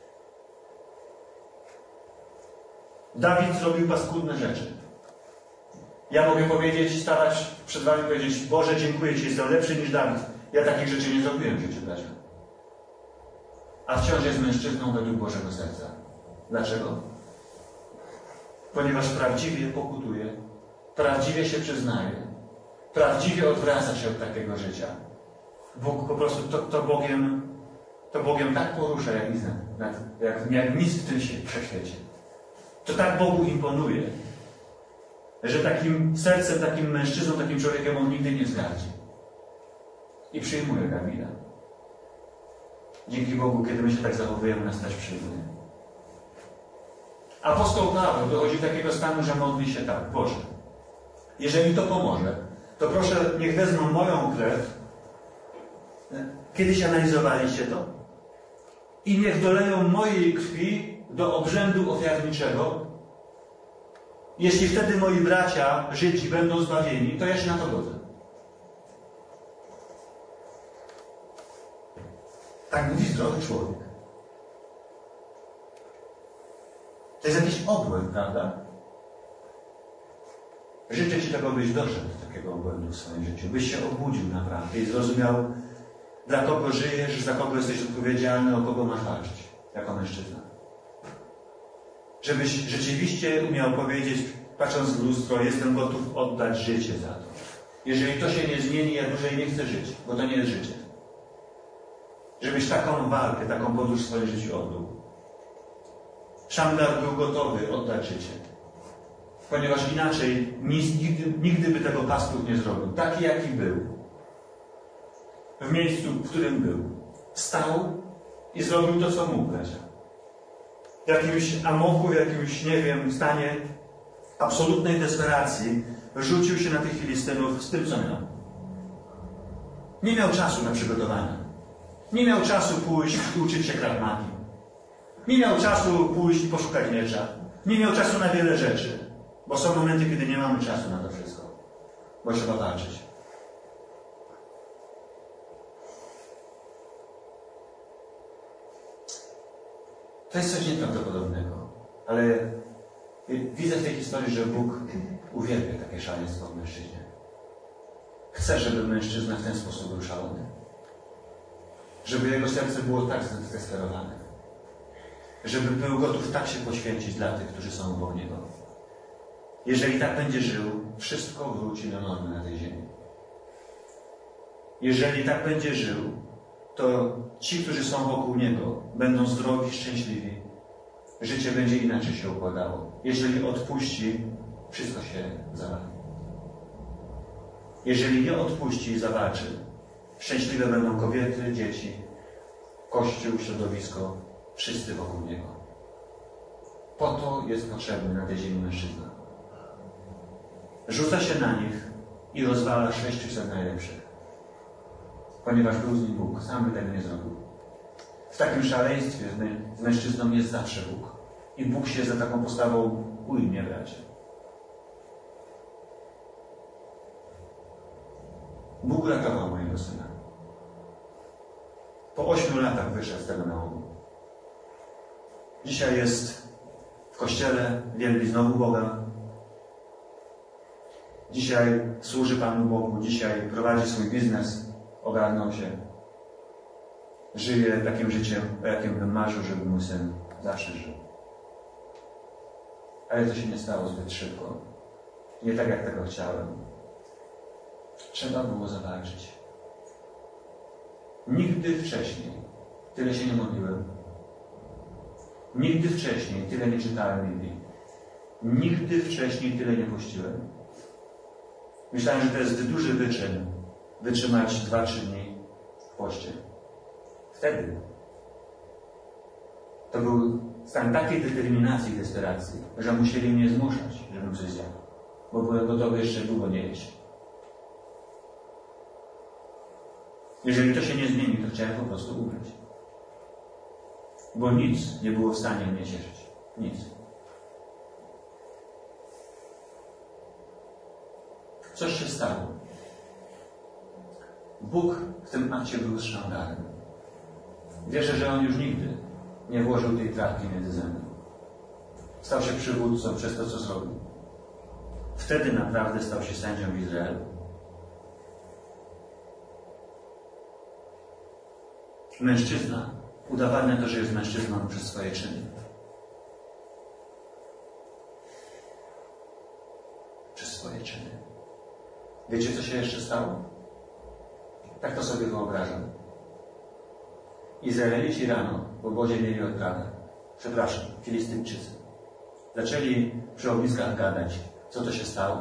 A: Dawid zrobił paskudne rzeczy. Ja mogę powiedzieć, stawać przed Wami i powiedzieć, Boże, dziękuję Ci, jestem lepszy niż Dawid. Ja takich rzeczy nie zrobiłem w życiu, bracia. A wciąż jest mężczyzną według Bożego serca. Dlaczego? Ponieważ prawdziwie pokutuje, prawdziwie się przyznaje, prawdziwie odwraca się od takiego życia. Bóg po prostu to, to Bogiem, to Bogiem tak porusza, jak nic, jak, jak nic w tym wszechświecie. To tak Bogu imponuje, że takim sercem, takim mężczyzną, takim człowiekiem On nigdy nie zgardzi. I przyjmuje Dawida. Dzięki Bogu, kiedy my się tak zachowujemy, nas też przyjmuje. Apostoł Paweł dochodzi do takiego stanu, że modli się tak. Boże, jeżeli to pomoże, to proszę, niech wezmą moją krew. Kiedyś analizowaliście to? I niech doleją mojej krwi do obrzędu ofiarniczego. Jeśli wtedy moi bracia, Żydzi, będą zbawieni, to ja się na to godzę. Tak mówi zdrowy człowiek. To jest jakiś obłęd, prawda? Życzę Ci tego, byś doszedł do takiego obłędu w swoim życiu, byś się obudził naprawdę i zrozumiał, dla kogo żyjesz, za kogo jesteś odpowiedzialny, o kogo masz walczyć, jako mężczyzna. Żebyś rzeczywiście umiał powiedzieć, patrząc w lustro, jestem gotów oddać życie za to. Jeżeli to się nie zmieni, ja dłużej nie chcę żyć, bo to nie jest życie. żebyś taką walkę, taką podróż w swoim życiu odbył. Szamgar był gotowy oddać życie, ponieważ inaczej nigdy, nigdy by tego pastuch nie zrobił. Taki, jaki był. W miejscu, w którym był. Wstał i zrobił to, co mógł, bracia. W jakimś amoku, w jakimś, nie wiem, stanie absolutnej desperacji rzucił się na tych Filistynów z tym, co miał. Nie miał czasu na przygotowania. Nie miał czasu pójść i uczyć się Krav Magi. Nie miał czasu pójść i poszukać miecza. Nie miał czasu na wiele rzeczy. Bo są momenty, kiedy nie mamy czasu na to wszystko. Bo trzeba walczyć. To jest coś nieprawdopodobnego. Ale widzę w tej historii, że Bóg uwielbia takie szaleństwo w mężczyźnie. Chce, żeby mężczyzna w ten sposób był szalony. Żeby jego serce było tak zdesperowane. Żeby był gotów tak się poświęcić dla tych, którzy są obok niego. Jeżeli tak będzie żył, wszystko wróci do normy na tej ziemi. Jeżeli tak będzie żył, to ci, którzy są wokół niego, będą zdrowi, szczęśliwi. Życie będzie inaczej się układało. Jeżeli odpuści, wszystko się zawali. Jeżeli nie odpuści i zawalczy, szczęśliwe będą kobiety, dzieci, Kościół, środowisko, wszyscy wokół niego. Po to jest potrzebny na tej ziemi mężczyzna. Rzuca się na nich i rozwala sześciuset najlepszych. Ponieważ był z nim Bóg, sam by tego nie zrobił. W takim szaleństwie z mężczyzną jest zawsze Bóg. I Bóg się za taką postawą ujmie, bracie. Bóg ratował mojego syna. Po ośmiu latach wyszedł z tego nałogu. Dzisiaj jest w kościele, wielbi znowu Boga. Dzisiaj służy Panu Bogu, dzisiaj prowadzi swój biznes, ogarnął się. Żyje takim życiem, o jakim bym marzył, żeby mój syn zawsze żył. Ale to się nie stało zbyt szybko. Nie tak, jak tego chciałem. Trzeba było zawalczyć. Nigdy wcześniej tyle się nie modliłem. Nigdy wcześniej tyle nie czytałem Biblii. Nigdy wcześniej tyle nie pościłem. Myślałem, że to jest duży wyczyn wytrzymać dwa, trzy dni w poście. Wtedy to był stan takiej determinacji i desperacji, że musieli mnie zmuszać, żebym coś zjadł. Bo byłem gotowy jeszcze długo nie jeść. Jeżeli to się nie zmieni, to chciałem po prostu umrzeć. Bo nic nie było w stanie mnie cieszyć. Nic. Coś się stało. Bóg w tym akcie był z Szamgarem. Wierzę, że on już nigdy nie włożył tej trawki między zęby. Stał się przywódcą przez to, co zrobił. Wtedy naprawdę stał się sędzią w Izraelu. Mężczyzna udowadnia to, że jest mężczyzną przez swoje czyny. Przez swoje czyny. Wiecie, co się jeszcze stało? Tak to sobie wyobrażam. Izraelici rano w obozie mieli odprawę. Przepraszam, Filistyńczycy. Zaczęli przy ogniskach gadać, co to się stało.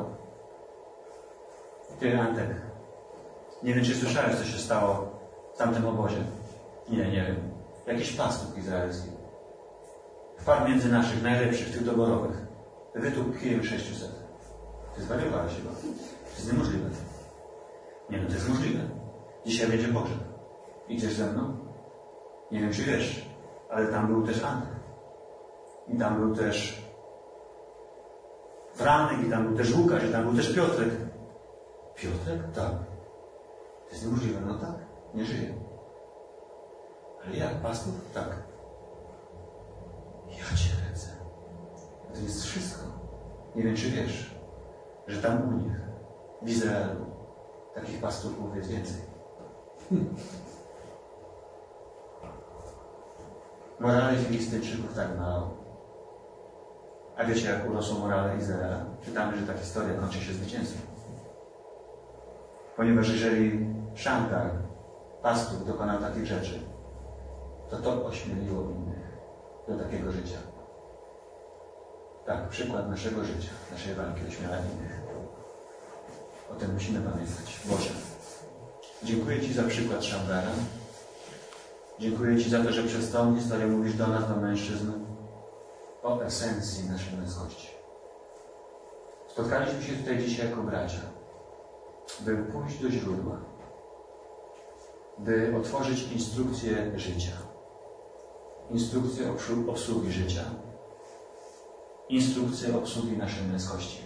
A: Ty, Antek, nie wiem, czy słyszałeś, co się stało w tamtym obozie. Nie, nie wiem. Jakiś pastuch izraelski. Wpadł między naszych najlepszych, tych doborowych. Wytłukł kijem sześciuset. Ty zwariowałeś chyba. To jest niemożliwe. Nie, no to jest możliwe. Dzisiaj będzie pogrzeb. Idziesz ze mną? Nie wiem, czy wiesz, ale tam był też Antek. I tam był też Franek, i tam był też Łukasz, i tam był też Piotrek. Piotrek? Tak. To jest niemożliwe. No tak. Nie żyje. Ale jak? Pastuch? Tak. Ja cię ręce. To jest wszystko. Nie wiem, czy wiesz, że tam u nich, w Izraelu, takich pastuchów jest więcej. Hmm. Morale Filistyńczyków tak mało. A wiecie, jak urosło morale Izraela? Czytamy, że ta historia kończy się zwycięstwem. Ponieważ jeżeli Szamgar, pastuch, dokonał takich rzeczy,
C: to to ośmieliło innych do takiego życia. Tak, przykład naszego życia, naszej walki ośmiela innych. O tym musimy pamiętać. Boże, dziękuję Ci za przykład Szamgara. Dziękuję Ci za to, że przez tą historię mówisz do nas, do mężczyzn, o esencji naszej męskości. Spotkaliśmy się tutaj dzisiaj jako bracia, by pójść do źródła, by otworzyć instrukcję życia, instrukcję obsługi życia, instrukcję obsługi naszej męskości.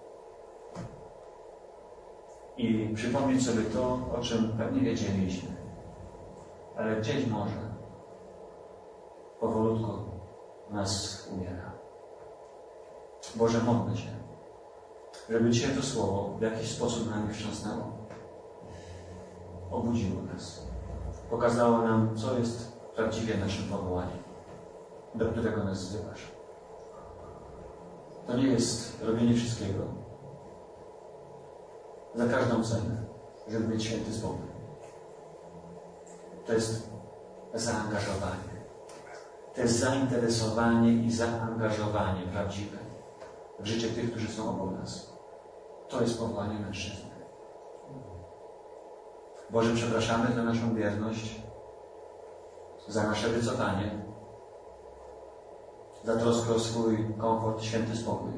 C: I przypomnieć sobie to, o czym pewnie wiedzieliśmy, ale gdzieś może powolutku nas umiera. Boże, modlę się, żeby dzisiaj to słowo w jakiś sposób na mnie wstrząsnęło. Obudziło nas. Pokazało nam, co jest prawdziwie naszym powołaniem, do którego nas wzywasz. To nie jest robienie wszystkiego za każdą cenę, żeby mieć święty spokój. To jest zaangażowanie. To jest zainteresowanie i zaangażowanie prawdziwe w życie tych, którzy są obok nas. To jest powołanie mężczyzny. Boże, przepraszamy za naszą bierność, za nasze wycofanie, za troskę o swój komfort, święty spokój,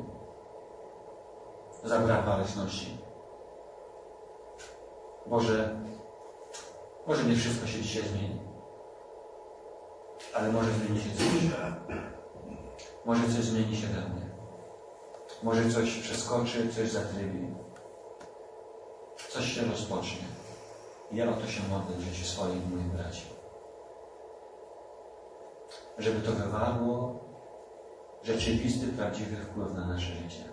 C: za brak waleczności. Boże, może nie wszystko się dzisiaj zmieni, ale może zmieni się coś. Może coś zmieni się we mnie. Może coś przeskoczy, coś zatrybi. Coś się rozpocznie. Ja o to się modlę w życiu swoim i moich braci. Żeby to wywarło rzeczywisty, prawdziwy wpływ na nasze życie.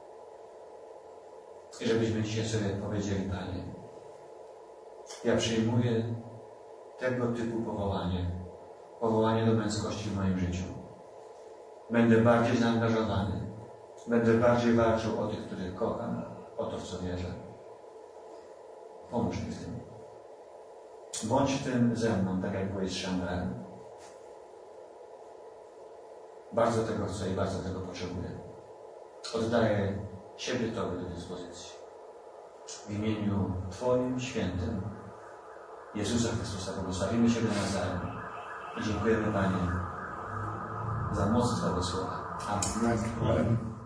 C: I żebyśmy dzisiaj sobie powiedzieli, Panie, ja przyjmuję tego typu powołanie, powołanie do męskości w moim życiu. Będę bardziej zaangażowany, będę bardziej walczył o tych, których kocham, o to, w co wierzę. Pomóż mi w tym. Bądź w tym ze mną, tak jak byłeś z Szamgarem. Bardzo tego chcę i bardzo tego potrzebuję. Oddaję siebie Tobie do dyspozycji. W imieniu Twoim świętym Jezusa Chrystusa błogosławimy siebie nawzajem i dziękujemy, Panie, za moc Twojego słowa. Amen. Amen.